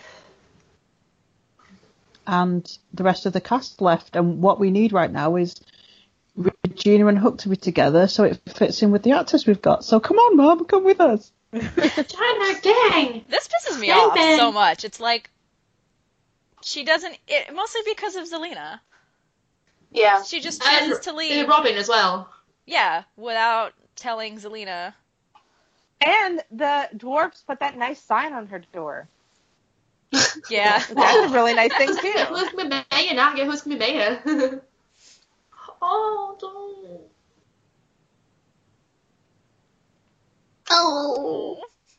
And the rest of the cast left, and what we need right now is Regina and Hook to be together so it fits in with the actors we've got. So come on, Mom, come with us. China gang! This pisses me Gang off bang. so much. It's like she doesn't. It, mostly because of Zelina. Yeah. She just And chooses to leave. Robin as well. Yeah, without telling Zelina. And the dwarves put that nice sign on her door. Yeah. That's a really nice thing, too. Who's gonna be mayor now? Who's gonna be mayor? Oh, don't. Oh.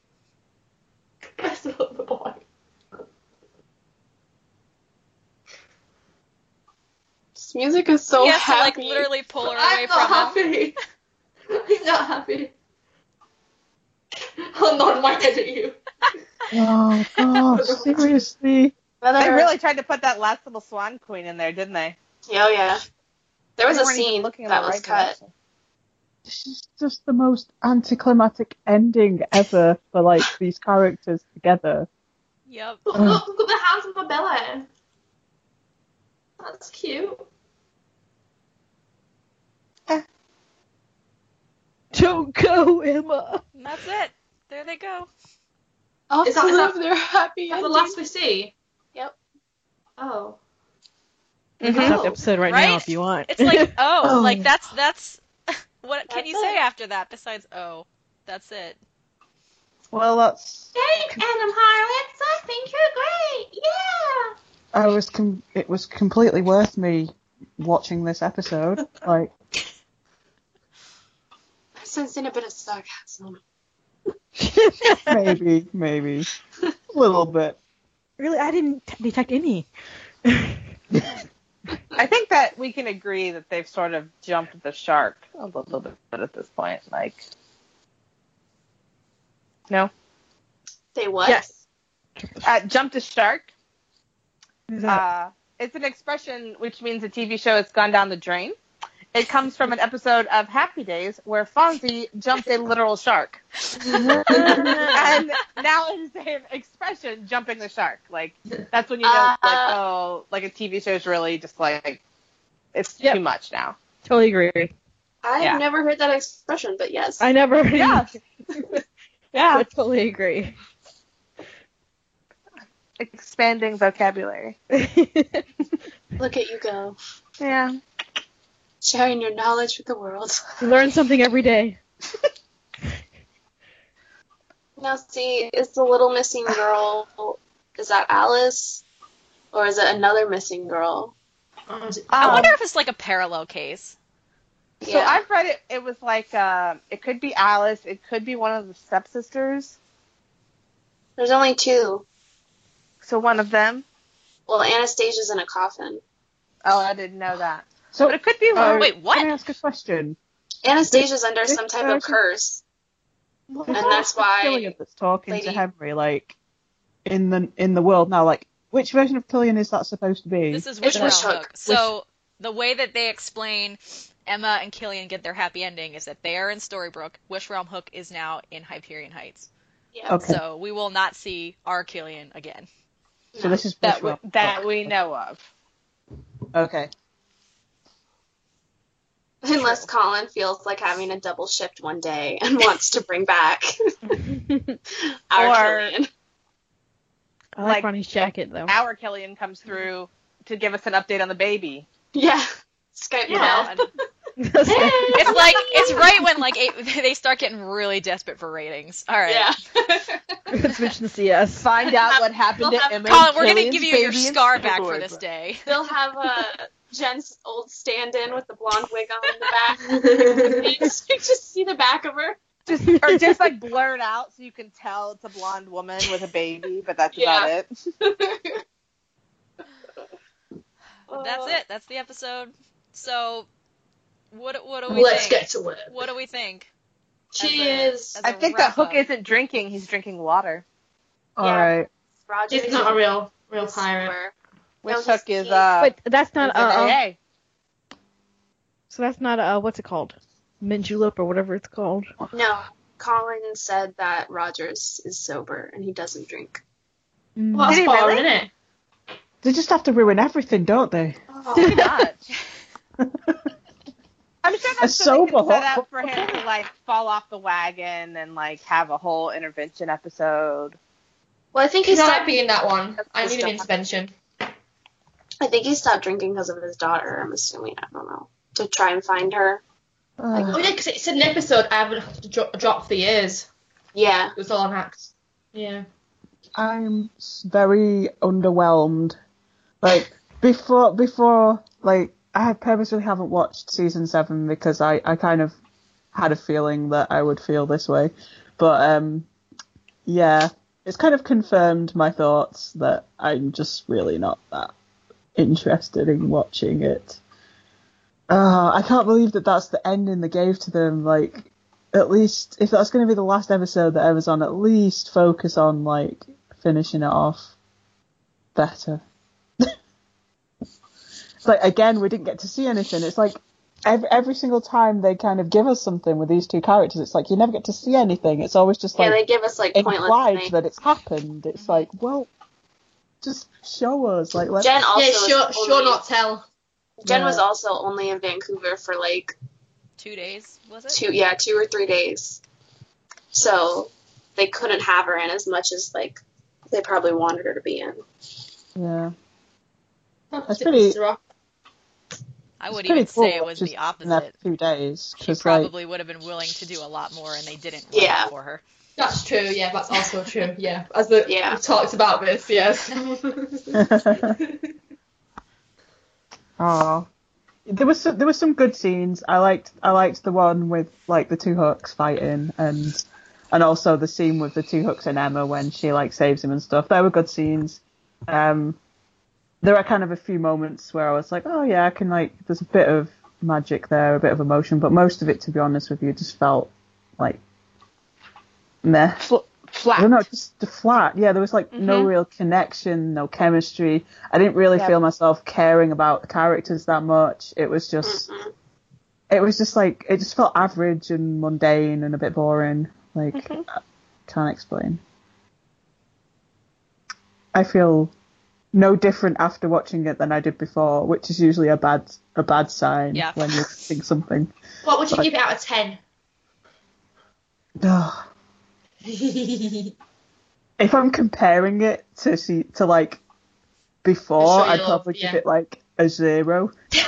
Mess up the boy. This music is so he has happy. to like literally pull her I'm away not from him. happy. I'm not happy. I'll nod my head at you. Oh, God, seriously. Another- They really tried to put that last little swan queen in there, didn't they? Oh, yeah. There was They a weren't even scene looking in that the was right cut. direction. This is just the most anticlimactic ending ever for, like, these characters together. Yep. Look, look, look at the hands on my belly. That's cute. Don't go, Emma. And that's it. There they go. Oh, Is that- is that- they're happy. That's the ending. last we see. Yep. Oh. You can stop the Oh. episode right, now Right? if you want. It's like, oh, Oh. like that's that's what can That's you say it. after that besides oh? That's it. Well, that's... Thanks, Adam Harlitz. I think you're great. Yeah. I was com- it was completely worth me watching this episode. Like, I'm sensing a bit of sarcasm. maybe, maybe. A little bit. Really, I didn't t- detect any. I think that we can agree that they've sort of jumped the shark a little bit at this point. Like, no? They what? Yes. Uh, jumped the shark. Who's that? Uh, it's an expression which means a T V show has gone down the drain. It comes from an episode of Happy Days where Fonzie jumped a literal shark. And now it is an expression, jumping the shark. Like, that's when you know, Uh, like, oh, like a T V show is really just like, it's Yep. too much now. Totally agree. I've Yeah. never heard that expression, but yes. I never. Yeah. Yeah. I totally agree. Expanding vocabulary. Look at you go. Yeah. Sharing your knowledge with the world. You learn something every day. Now, see, is the little missing girl, is that Alice? Or is it another missing girl? Oh, is it- I Um, wonder if it's like a parallel case. So I've read it, it was like, uh, it could be Alice, it could be one of the stepsisters. There's only two. So one of them. Well, Anastasia's in a coffin. Oh, I didn't know that. So, But it could be uh, one. Wait, what? Can I ask a question? Anastasia's under this some type of version- curse. And that's why Killian that's talking Lady- to Henry, like, in the in the world now, like, which version of Killian is that supposed to be? This is It's Wish Wish Realm Hook. Hook. So the way that they explain Emma and Killian get their happy ending is that they are in Storybrooke. Wish Realm Hook is now in Hyperion Heights. Yeah. Okay. So we will not see our Killian again. So this is that, Wish we, Realm. that we know of. Okay. Unless Colin feels like having a double shift one day and wants to bring back our Or- Killian. I like, Like- Ronnie's jacket though. Our Killian comes through to give us an update on the baby. Yeah. Skype Yeah. Mel. It's like it's right when like eight, they start getting really desperate for ratings. All right, Yeah. Let's mention the C S. Find out what happened We'll to have- Emma. Colin, and we're gonna Killian's give you your baby in scar back for Storybrooke. this day. They'll have uh, Jen's old stand-in with the blonde wig on in the back. You just, you just see the back of her. Just, or just like blurred out so you can tell it's a blonde woman with a baby, but that's Yeah. about it. That's it. That's the episode. So, what what do we Let's think? get to it. What do we think? Cheers. As I a think that wrap Hook up. isn't drinking; he's drinking water. All Yeah. right. Roger He's not a real real pirate. sober. Which No, hook he's- is he- uh? But that's not is in uh, uh A A. so that's not uh what's it called? Mint julep or whatever it's called. No, Colin said that Rogers is sober and he doesn't drink. Mm. Well, that's Did he boring, really? isn't it? They just have to ruin everything, don't they? Pretty much. I'm sure A that's so they can sober set hook. up for him to like fall off the wagon and like have a whole intervention episode. Well, I think he He might stopped. be in that one. I need an Stop. intervention. I think he stopped drinking because of his daughter. I'm assuming. I don't know. To try and find her. Oh yeah, because it's an episode I haven't had to drop, drop for years. Yeah. It was all on Axe. Yeah. I'm s- very underwhelmed. Like before, before, like I purposely haven't watched season seven because I, I kind of had a feeling that I would feel this way. But um, yeah, it's kind of confirmed my thoughts that I'm just really not that interested in watching it. Uh, I can't believe that that's the ending they gave to them. Like, at least if that's going to be the last episode that ever's on, at least focus on like finishing it off better. It's like, again, we didn't get to see anything. It's like every every single time they kind of give us something with these two characters, it's like you never get to see anything. It's always just Yeah, like they give us like pointless implied things. that it's happened. It's like, well, just show us. Like, let's. Jen also yeah, was sure, only, sure not tell. Jen Yeah. was also only in Vancouver for like Two days, was it? two, yeah, two or three days. So they couldn't have her in as much as like they probably wanted her to be in. Yeah. That's It's pretty- rough. I would It's pretty even cool say it was just the in there opposite. for two days. She 'cause, like, probably would have been willing to do a lot more, and they didn't want Yeah. it for her. That's true. Yeah, that's also true. Yeah, as the, Yeah. we've talked about this. Yes. Oh, there was some, there was some good scenes. I liked I liked the one with like the two hooks fighting and and also the scene with the two hooks and Emma when she like saves him and stuff. They were good scenes. Um, there are kind of a few moments where I was like, oh yeah, I can like. There's a bit of magic there, a bit of emotion, but most of it, to be honest with you, just felt like meh. Flat. I don't know, just the flat. Yeah, there was like no Mhm. real connection, no chemistry. I didn't really Yep. feel myself caring about the characters that much. It was just, Mm-mm. it was just like, it just felt average and mundane and a bit boring. Like, Mhm. I can't explain. I feel no different after watching it than I did before, which is usually a bad a bad sign Yeah. when you think something. What would you Like- give it out of ten? Ugh. If I'm comparing it to see to like before, The show you I'd love, probably give yeah. it like a zero.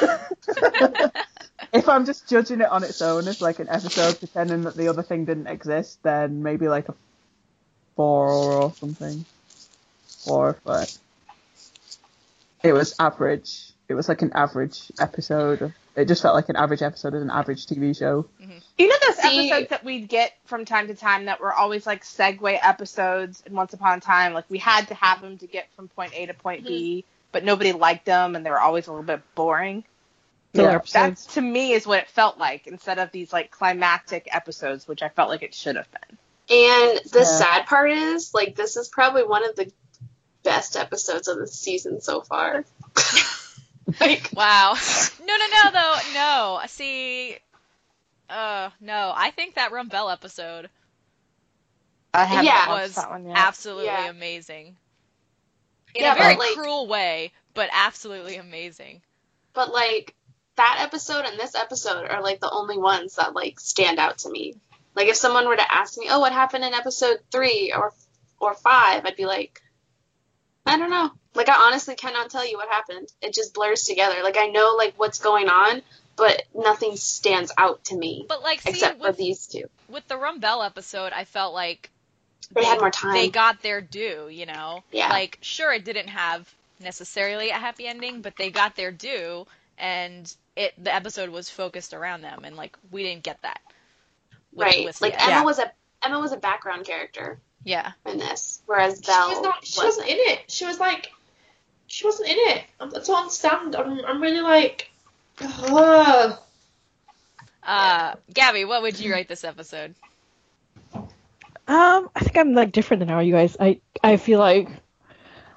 If I'm just judging it on its own as like an episode, pretending that the other thing didn't exist, then maybe like a four or something. Four, but it was average. It was like an average episode. It just felt like an average episode of an average T V show. You know those See- episodes that we'd get from time to time that were always like segue episodes and Once Upon a Time, like we had to have them to get from point A to point B, but nobody liked them and they were always a little bit boring. Filler Yeah. That episodes. to me is what it felt like instead of these like climactic episodes, which I felt like it should have been. And the Yeah. sad part is, like, this is probably one of the best episodes of the season so far. like, Wow. No, no, no, though. No. See, uh, no. I think that Rumbell episode I haven't Yeah. watched was that one yet. absolutely Yeah. amazing. In Yeah, a very but, like- cruel way, but absolutely amazing. but like, that episode and this episode are like the only ones that like stand out to me. Like, if someone were to ask me, oh, what happened in episode three or or five, I'd be like, I don't know. Like, I honestly cannot tell you what happened. It just blurs together. Like, I know like what's going on, but nothing stands out to me But like, see, except for with, these two. with the Rumbell episode, I felt like They had more time. They got their due, you know? Yeah. Like, sure, it didn't have necessarily a happy ending, but they got their due, and it the episode was focused around them, and like we didn't get that. with- Right. with Like, the- Emma Yeah. was a Emma was a background character Yeah. in this, whereas She Belle was not. She wasn't. wasn't in it. She was like. She wasn't in it. I don't understand. I'm. I'm really like. Ugh. Uh, Gabby, what would you rate this episode? Um, I think I'm like different than all you guys. I I feel like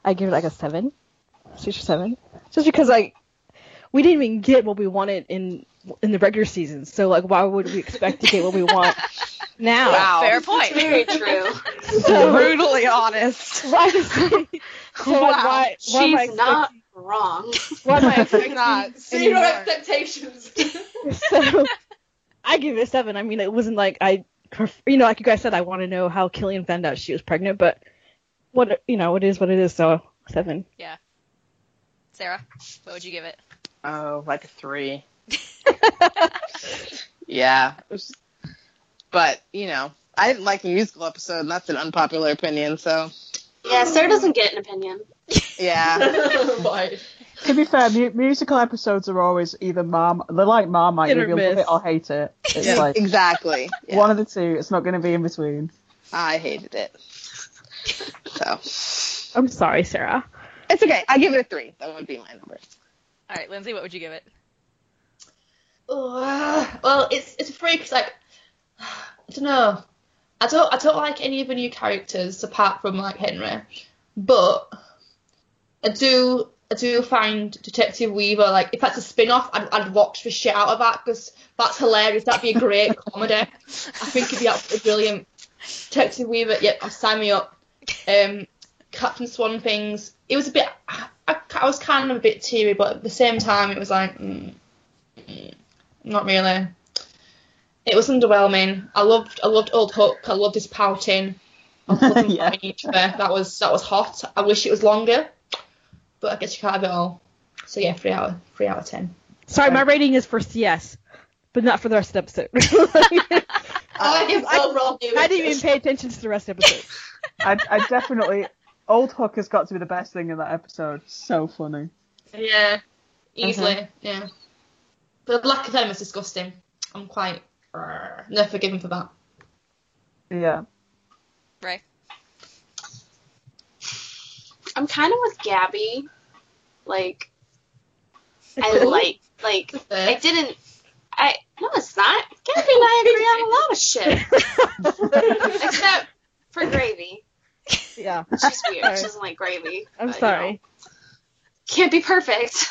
I give it like a seven, six or seven, just because like we didn't even get what we wanted in in the regular season. So like, why would we expect to get what we want now? Wow. Fair point. Very true. So, Brutally honest. right. So like, Wow. why, why am I She's not expecting- wrong. Why am I expecting Not. Zero anymore? expectations. So I give it a seven. I mean, it wasn't like I, pref- you know, like you guys said, I want to know how Killian found out she was pregnant, but what, you know, it is what it is. So seven. Yeah. Sarah, what would you give it? Oh, like a three. Yeah. It was- but, you know, I didn't like the musical episode, and that's an unpopular opinion, so, Yeah, Sarah doesn't get an opinion. yeah. Why? To be fair, mu- musical episodes are always either Marm- they're like Marmite, Hit or you either love miss. it or hate it. It's Yeah, like exactly. Yeah. one of the two. It's not going to be in between. I hated it. So, I'm sorry, Sarah. it's okay. I give it a three. That would be my number. All right, Lindsay, what would you give it? Uh, well, it's it's a freak. It's like I don't know. I don't I don't like any of the new characters apart from like Henry, but I do I do find Detective Weaver, like if that's a spin off, I'd, I'd watch the shit out of that because that's hilarious. That'd be a great comedy. I think it'd be absolutely brilliant. Detective Weaver, yep, I'm signing me up. Um, Captain Swan things. It was a bit. I, I, I was kind of a bit teary, but at the same time, it was like, mm, mm, not really. It was underwhelming. I loved, I loved Old Hook. I loved his pouting. I loved him Yeah. pouting each other. That was that was hot. I wish it was longer, but I guess you can't have it all. So yeah, three out of three out of ten. Sorry, my rating is for C S, but not for the rest of the episode. I give I- so wrong. I didn't even pay attention to the rest of the episode. I, I definitely. Old Hook has got to be the best thing in that episode. So funny. Yeah, easily. Yeah, but the lack of them is disgusting. I'm quite uh, never forgiven for that. Yeah. Ray? I'm kind of with Gabby. Like, I like, like, I didn't, I, no, it's not. Gabby and I agree on a lot of shit. Except for Gravy. Yeah. She's weird. Sorry. She doesn't like gravy. I'm but, you sorry. know, can't be perfect.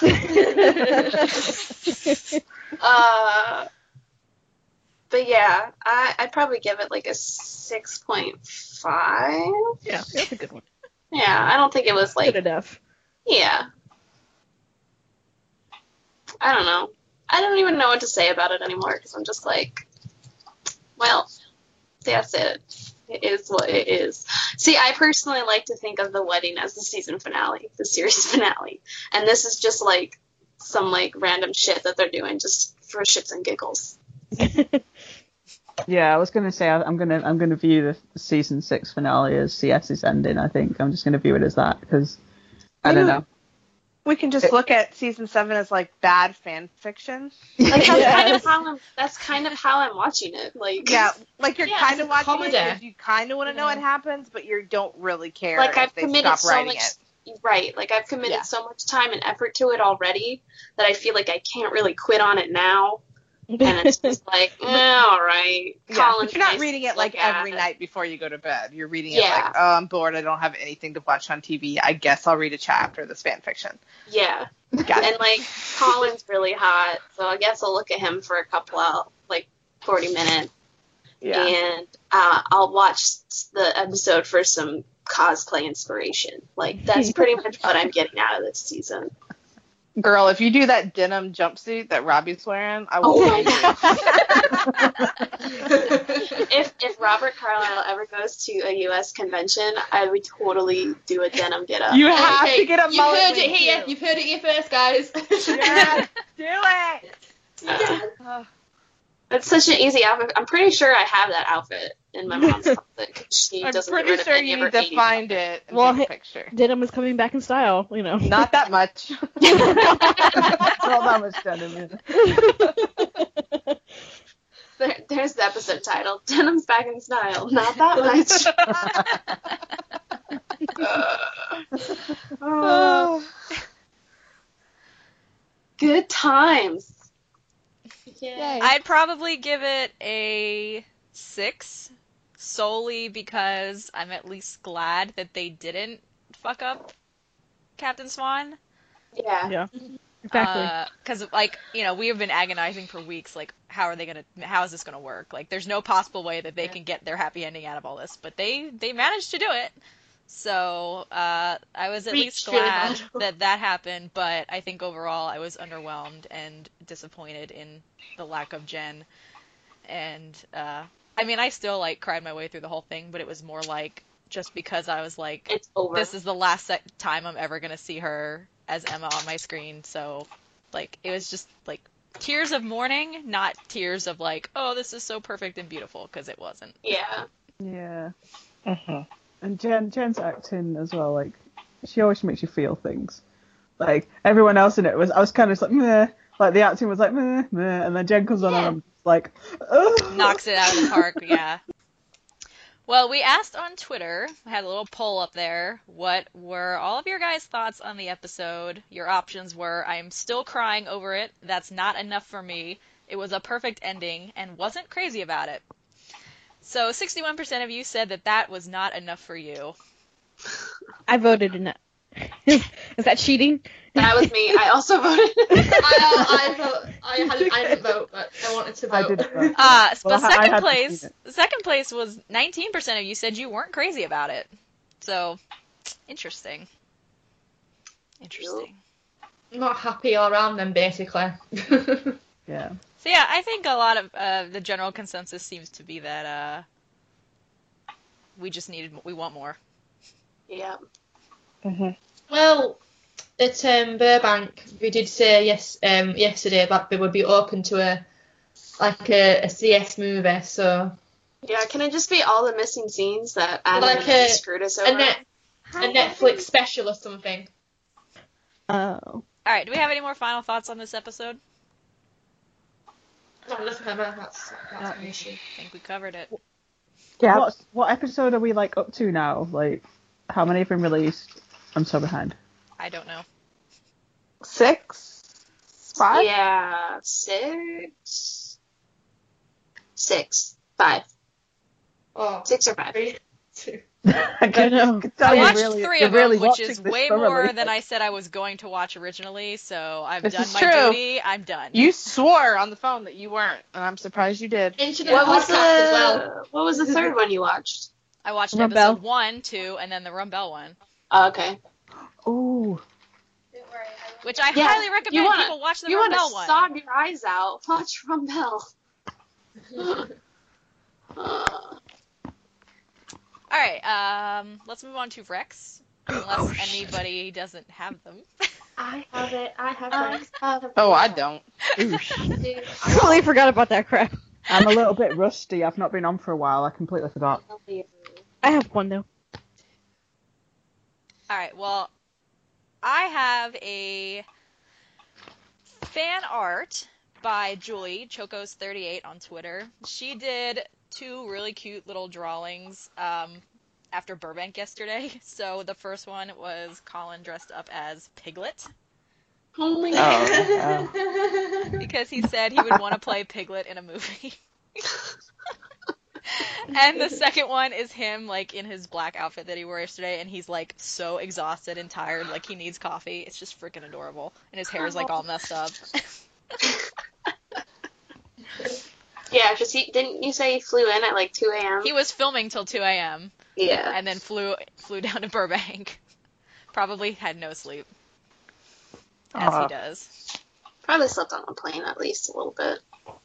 uh, but yeah, I, I'd probably give it like a six point five. Yeah, that's a good one. Yeah, I don't think it was like, Good enough. yeah. I don't know. I don't even know what to say about it anymore because I'm just like, well, that's it. It is what it is. See, I personally like to think of the wedding as the season finale, the series finale. And this is just like some like random shit that they're doing just for shits and giggles. Yeah, I was gonna say I- I'm gonna I'm gonna view the season six finale as CS's ending. I think I'm just gonna view it as that because I don't know. We can just look at season seven as like bad fan fiction. Like that's Yes. kind of how I'm that's kind of how I'm watching it. Like Yeah, like you're Yeah, kind it's of a watching comedy. it because you kind of want to know what happens, but you don't really care like if I've they committed stop so writing much it. right, like I've committed Yeah. so much time and effort to it already that I feel like I can't really quit on it now. And it's just like, eh, all right. Yeah, Colin's but you're not nice reading to it like look at. every night before you go to bed. You're reading it Yeah. like, oh, I'm bored. I don't have anything to watch on T V. I guess I'll read a chapter of this fan fiction. Yeah. Got it. And like Colin's really hot, so I guess I'll look at him for a couple of like forty minutes, Yeah. and uh, I'll watch the episode for some cosplay inspiration. Like that's pretty much what I'm getting out of this season. Girl, if you do that denim jumpsuit that Robbie's wearing, I will Oh kill you. If if Robert Carlyle ever goes to a U S convention, I would totally do a denim get up. You have Okay, to get a You've mullet heard it wig here. too. You've heard it here first, guys. Yes, do it. Uh, it's such an easy outfit. I'm pretty sure I have that outfit in my mom's closet. 'Cause She I'm doesn't pretty get rid sure of any you of her need to eighties find it and Well, take a hey- picture. Denim is coming back in style, you know. Not that much. Not that much denim in it. There, there's the episode title. Denim's back in style. Not that much. Uh, good times. Yay. I'd probably give it a six, solely because I'm at least glad that they didn't fuck up Captain Swan. Yeah. Yeah. Exactly. Because, like, you know, we have been agonizing for weeks, like, how are they going to, how is this going to work? Like, there's no possible way that they Yeah. can get their happy ending out of all this. But they, they managed to do it. So, uh, I was at least Reached really glad hard. that that happened, but I think overall I was underwhelmed and disappointed in the lack of Jen. And, uh, I mean, I still, like, cried my way through the whole thing, but it was more like, just because I was like, It's over. this is the last se- time I'm ever going to see her as Emma on my screen. So, like, it was just, like, tears of mourning, not tears of, like, oh, this is so perfect and beautiful, because it wasn't. Yeah. Yeah. Mm-hmm. And Jen, Jen's acting as well, like, she always makes you feel things. Like, everyone else in it was, I was kind of just like, meh. Like, the acting was like, meh, meh. And then Jen comes on Yeah. and I'm just like, ugh. Knocks it out of the park, yeah. Well, we asked on Twitter, I had a little poll up there, what were all of your guys' thoughts on the episode? Your options were, I'm still crying over it, that's not enough for me, it was a perfect ending, and wasn't crazy about it. So sixty-one percent of you said that that was not enough for you. I voted in that. Is that cheating? That was me. I also voted. I, I, vote, I, had, I didn't vote, but I wanted to vote. I did vote. Uh, Well, but I- I second hadn't place, seen second place was nineteen percent of you said you weren't crazy about it. So, interesting. Interesting. Not happy all around then, basically. Yeah. So yeah, I think a lot of uh, the general consensus seems to be that uh, we just needed, we want more. Yeah. Mm-hmm. Well, at um, Burbank, we did say yes um, yesterday that they would be open to a like a, a C S movie, so Yeah, can it just be all the missing scenes that Adam Like and a- Eve screwed us over? a, net, a Netflix special or something. Oh. All right, do we have any more final thoughts on this episode? No, that's, that's, that's an issue. I think we covered it. Yeah. What, what episode are we, like, up to now? Like, how many have been released? I'm so behind. I don't know. Six? Five? Yeah, six, six, five, Oh, six or five. three, two. I can know. tell I you watched really, three you're of them, really which watching is this way thoroughly. more than I said I was going to watch originally. So I've This done is my true. duty. I'm done. You swore on the phone that you weren't, and I'm surprised you did. Into the What was podcast as well. the What was the third one you watched? I watched Rumbell. episode one, two, and then the Rumbell one, Oh, okay. Ooh. which I Yeah, highly recommend you wanna- people watch the You want Rumbell to one. sob your eyes out? Watch Rumbell. Uh, All right, um, let's move on to Rex, unless anybody doesn't have them. I have it. I have I it. have a- Oh, I don't. I totally forgot about that crap. I'm a little bit rusty. I've not been on for a while. I completely forgot. I have one though. All right, well, I have a fan art by Julie, Chocos thirty-eight on Twitter. She did two really cute little drawings um, after Burbank yesterday. So the first one was Colin dressed up as Piglet, Oh my Oh, god. because he said he would want to play Piglet in a movie. And the second one is him, like, in his black outfit that he wore yesterday, and he's, like, so exhausted and tired, like, he needs coffee. It's just freaking adorable. And his hair is, like, all messed up. Yeah, because he didn't you say he flew in at like two a.m. He was filming till two a.m. Yeah. and then flew flew down to Burbank. Probably had no sleep, as Aw. he does. Probably slept on the plane at least a little bit.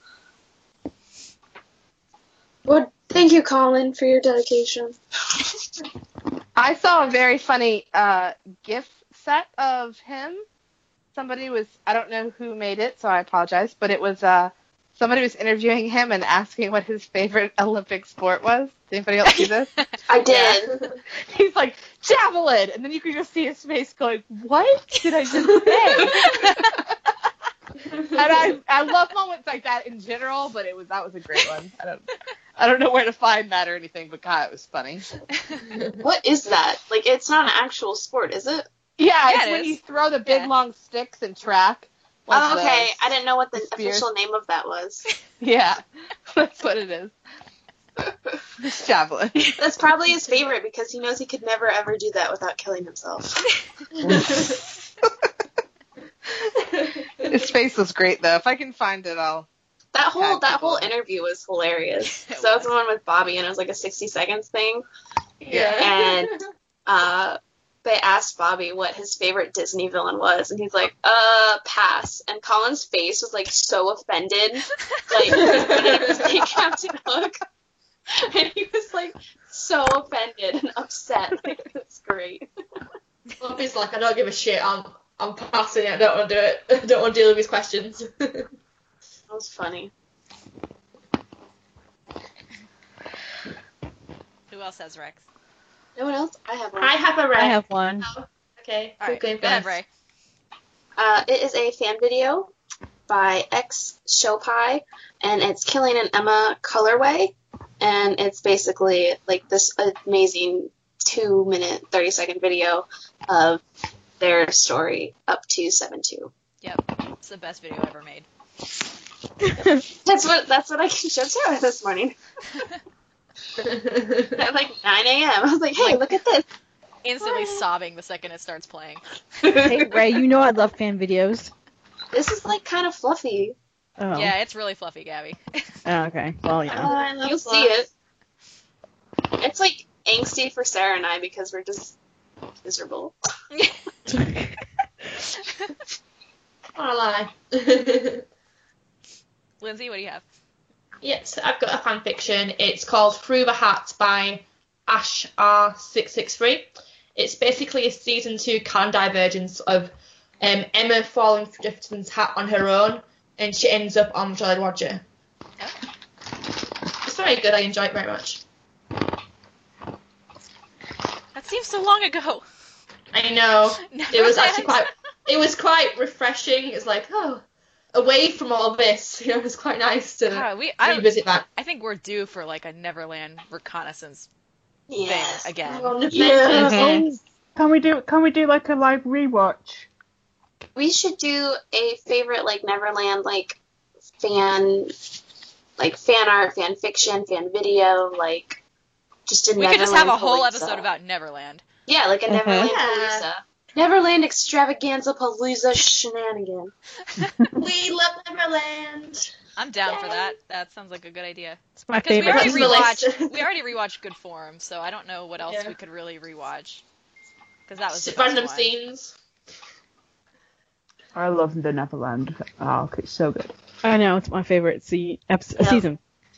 Well, thank you, Colin, for your dedication. I saw a very funny uh, GIF set of him. Somebody was, I don't know who made it, so I apologize, but it was, uh, somebody was interviewing him and asking what his favorite Olympic sport was. Did anybody else see this? I did. He's like, javelin! And then you could just see his face going, what did I just say? And I, I love moments like that in general, but it was that was a great one. I don't I don't know where to find that or anything, but God, it was funny. What is that? Like, it's not an actual sport, is it? Yeah, Yeah, it's it when is. you throw the big Yeah. long sticks and track. like Oh, okay. the- I didn't know what the the spears. official name of that was. Yeah, that's what it is. Miss Javelin. That's probably his favorite because he knows he could never ever do that without killing himself. His face was great though. If I can find it, I'll. That whole Tag that people whole in. interview was hilarious. It So that was was. the one with Bobby, and it was like a sixty seconds thing. Yeah. And uh, they asked Bobby what his favorite Disney villain was, and he's like, "Uh, pass." And Colin's face was like so offended, like he wanted to say Captain Hook, and he was like so offended and upset. Like it was great. Bobby's like, I don't give a shit. I'm I'm passing it. I don't want to do it. I don't want to deal with his questions. That was funny. Who else has Rex? No one else? I have one. I have a red. I have one. Okay, All who right, going go ahead, first? Ray. Uh, it is a fan video by X Showpie, and it's Killing an Emma colorway, and it's basically like this amazing two minute, thirty second video of their story up to seven two. Yep, it's the best video ever made. That's what that's what I showed Sarah this morning at like nine a.m. I was like, hey, look at this. Instantly sobbing the second it starts playing. Hey Ray, you know I love fan videos. This is like kind of fluffy. Oh. Yeah, it's really fluffy, Gabby. Oh, okay. Well, yeah. I love You'll see it. It's like angsty for Sarah and I because we're just miserable. Can't lie. Lindsay, what do you have? Yes, I've got a fan fiction. It's called Through the Hat by Ash R six six three. It's basically a season two canon divergence of um, Emma falling through Jefferson's hat on her own, and she ends up on Jolly Roger. It's very good. I enjoy it very much. That seems so long ago. I know. Never It was actually mind. quite. It was quite refreshing. It's like, oh, away from all this. You know, it was quite nice to God, we, I, revisit that. I think we're due for like a Neverland reconnaissance Yes. thing again. Oh, Yeah. Mhm. Can we do? Can we do like a live rewatch? We should do a favorite like Neverland like fan like fan art, fan fiction, fan video, like just a We Neverland could just have a whole Palooza. episode about Neverland. Yeah, like a Mhm. Neverland Yeah. Palooza. Neverland extravaganza palooza shenanigan. We love Neverland. I'm down for Yay. that. That sounds like a good idea. It's my Because we favorite. already That's the list. rewatched. We already rewatched Good Form, so I don't know what else Yeah. we could really rewatch. Because that was the best Random one. scenes. I love the Neverland arc. It's so good. I know it's my favorite se- episode, Yeah. season.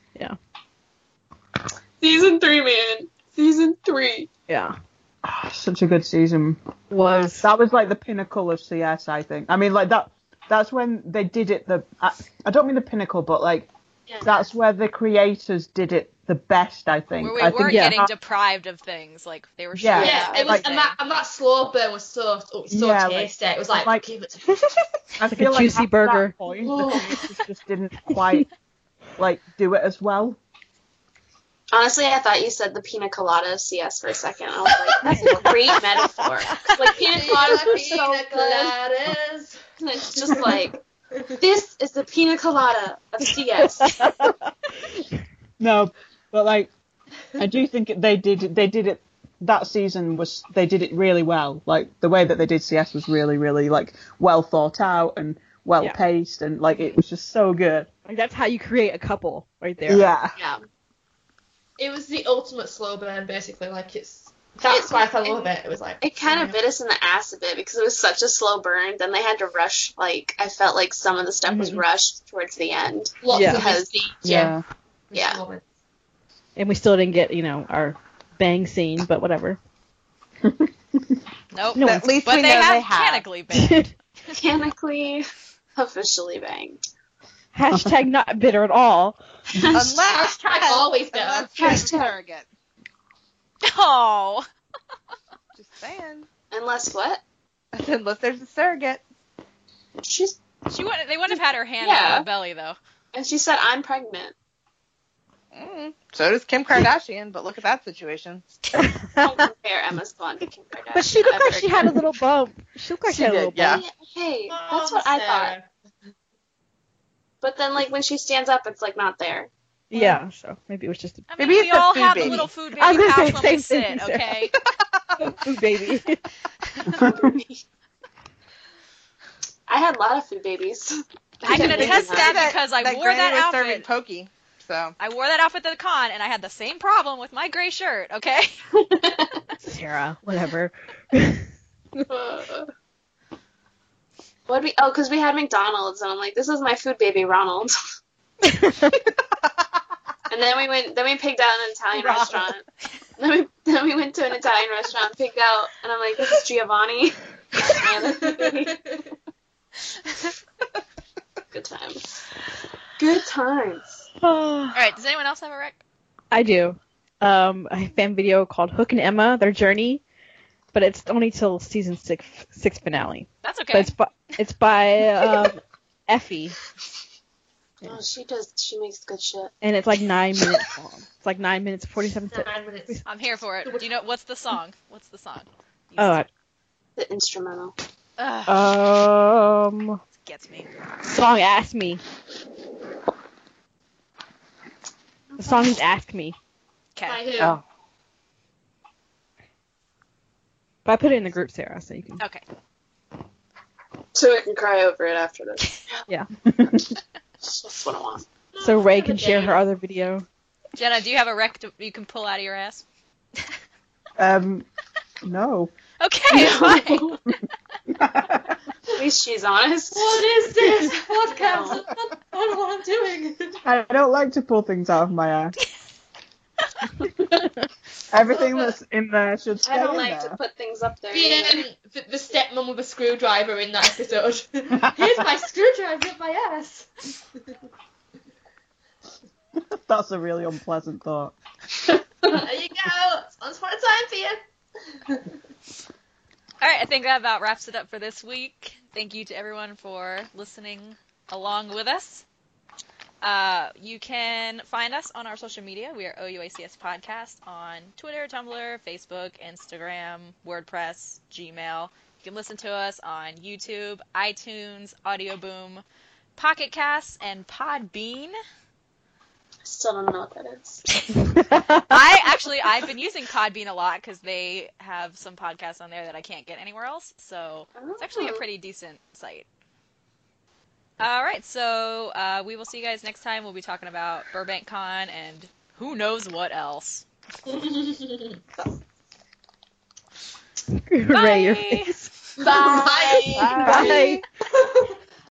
Season three, man. Season three. Yeah, Ah, such a good season. was That was like the pinnacle of C S, I think. I mean, like that. That's when they did it. The I, I don't mean the pinnacle, but like Yeah. that's where the creators did it the best. I think. Where we I weren't think yeah. getting deprived of things. Like, they were Yeah. showing Yeah, us it was, everything. and that and that slow burn was so oh, so Yeah, like- tasty. it was like, like- give it to me. I like a feel like juicy after burger. That point, Oh. the creators just didn't quite like do it as well. Honestly, I thought you said the pina colada of C S for a second. I was like, that's a great metaphor. Like, pina coladas were so Pina good. coladas. And it's just like, this is the pina colada of C S. No, but like I do think it- they did they did it that season was they did it really well. Like the way that they did C S was really really like well thought out and well Yeah. paced and like it was just so good. like that's how you create a couple right there. Yeah. Yeah. It was the ultimate slow burn, basically. Like it's that's It- why I fell in it- love with it. It was like It kind of bit us in the ass a bit because it was such a slow burn. Then they had to rush, like, I felt like some of the stuff was Mhm. rushed towards the end. lots Yeah. of misty Yeah. Yeah. moments. And we still didn't get you know our bang scene, but whatever. Nope. No, At least But we they know have they have. mechanically banned. Mechanically, officially banged. Hashtag not bitter at all. Unless Hashtag always better. unless she's a surrogate. Oh. Just saying. Unless what? Unless there's a surrogate. She's She wouldn't, they wouldn't have had her hand Yeah. on her belly, though. and she said I'm pregnant. Mm. So does Kim Kardashian, but look at that situation. Don't compare Emma Stone to Kim Kardashian. But she looked like ever she had a again. little bump. She looked like she, She had a did, little yeah. bump. Hey, that's Oh, what I thought. Sarah. But then, like when she stands up, it's like not there. Yeah, so maybe it was just a I mean, Maybe we it's a all food have baby. a little food I was baby gonna pouch say when we same sit, thing, okay? food baby. I had a lot of food babies. I can didn't attest think that of that. because I that wore Granny that was outfit. serving pokey. So I wore that outfit to the con, and I had the same problem with my gray shirt, okay? Sarah, whatever. Uh, what we? Oh, because we had McDonald's, and I'm like, this is my food baby, Ronald. And then we went. Then we picked out an Italian Ronald. restaurant. Then we then we went to an Italian restaurant, picked out, and I'm like, this is Giovanni. Good times. Good times. All right, does anyone else have a rec? I do. Um, a fan video called Hook and Emma, Their Journey, but it's only till season six, six finale. That's okay. But it's by, it's by um, Effie, Oh, she does. She makes good shit. and it's like nine minutes long. It's like nine minutes, forty-seven seconds. Nine minutes. I'm here for it. Do you know what's the song? What's the song? Oh, I- The instrumental. Ugh, um, gets me. song Ask Me. The song is Ask Me. By Okay. who? oh, But I put it in the group, Sarah, so you can. Okay. So I can cry over it after this. Yeah. That's what I want. So Ray can share her other video. Jenna, do you have a rec to, you can pull out of your ass? Um, no. Okay, fine. At least she's honest. What is this podcast? I don't know what I'm doing. I don't like to pull things out of my ass. Everything that's in there should stay I don't in like there. to put things up there. Being either. the, the stepmom with a screwdriver in that episode. Here's my screwdriver up my ass. That's a really unpleasant thought. There you go. Once upon a time for you. All right, I think that about wraps it up for this week. Thank you to everyone for listening along with us. Uh, you can find us on our social media. We are O U A C S Podcast on Twitter, Tumblr, Facebook, Instagram, WordPress, Gmail. You can listen to us on YouTube, iTunes, Audio Boom, Pocket Casts, and Podbean. Still don't know what that is. I actually, I've been using Podbean a lot because they have some podcasts on there that I can't get anywhere else. So it's actually a pretty decent site. All right, so uh, we will see you guys next time. We'll be talking about Burbank Con and who knows what else. Ray, your Bye. face. Bye. Bye.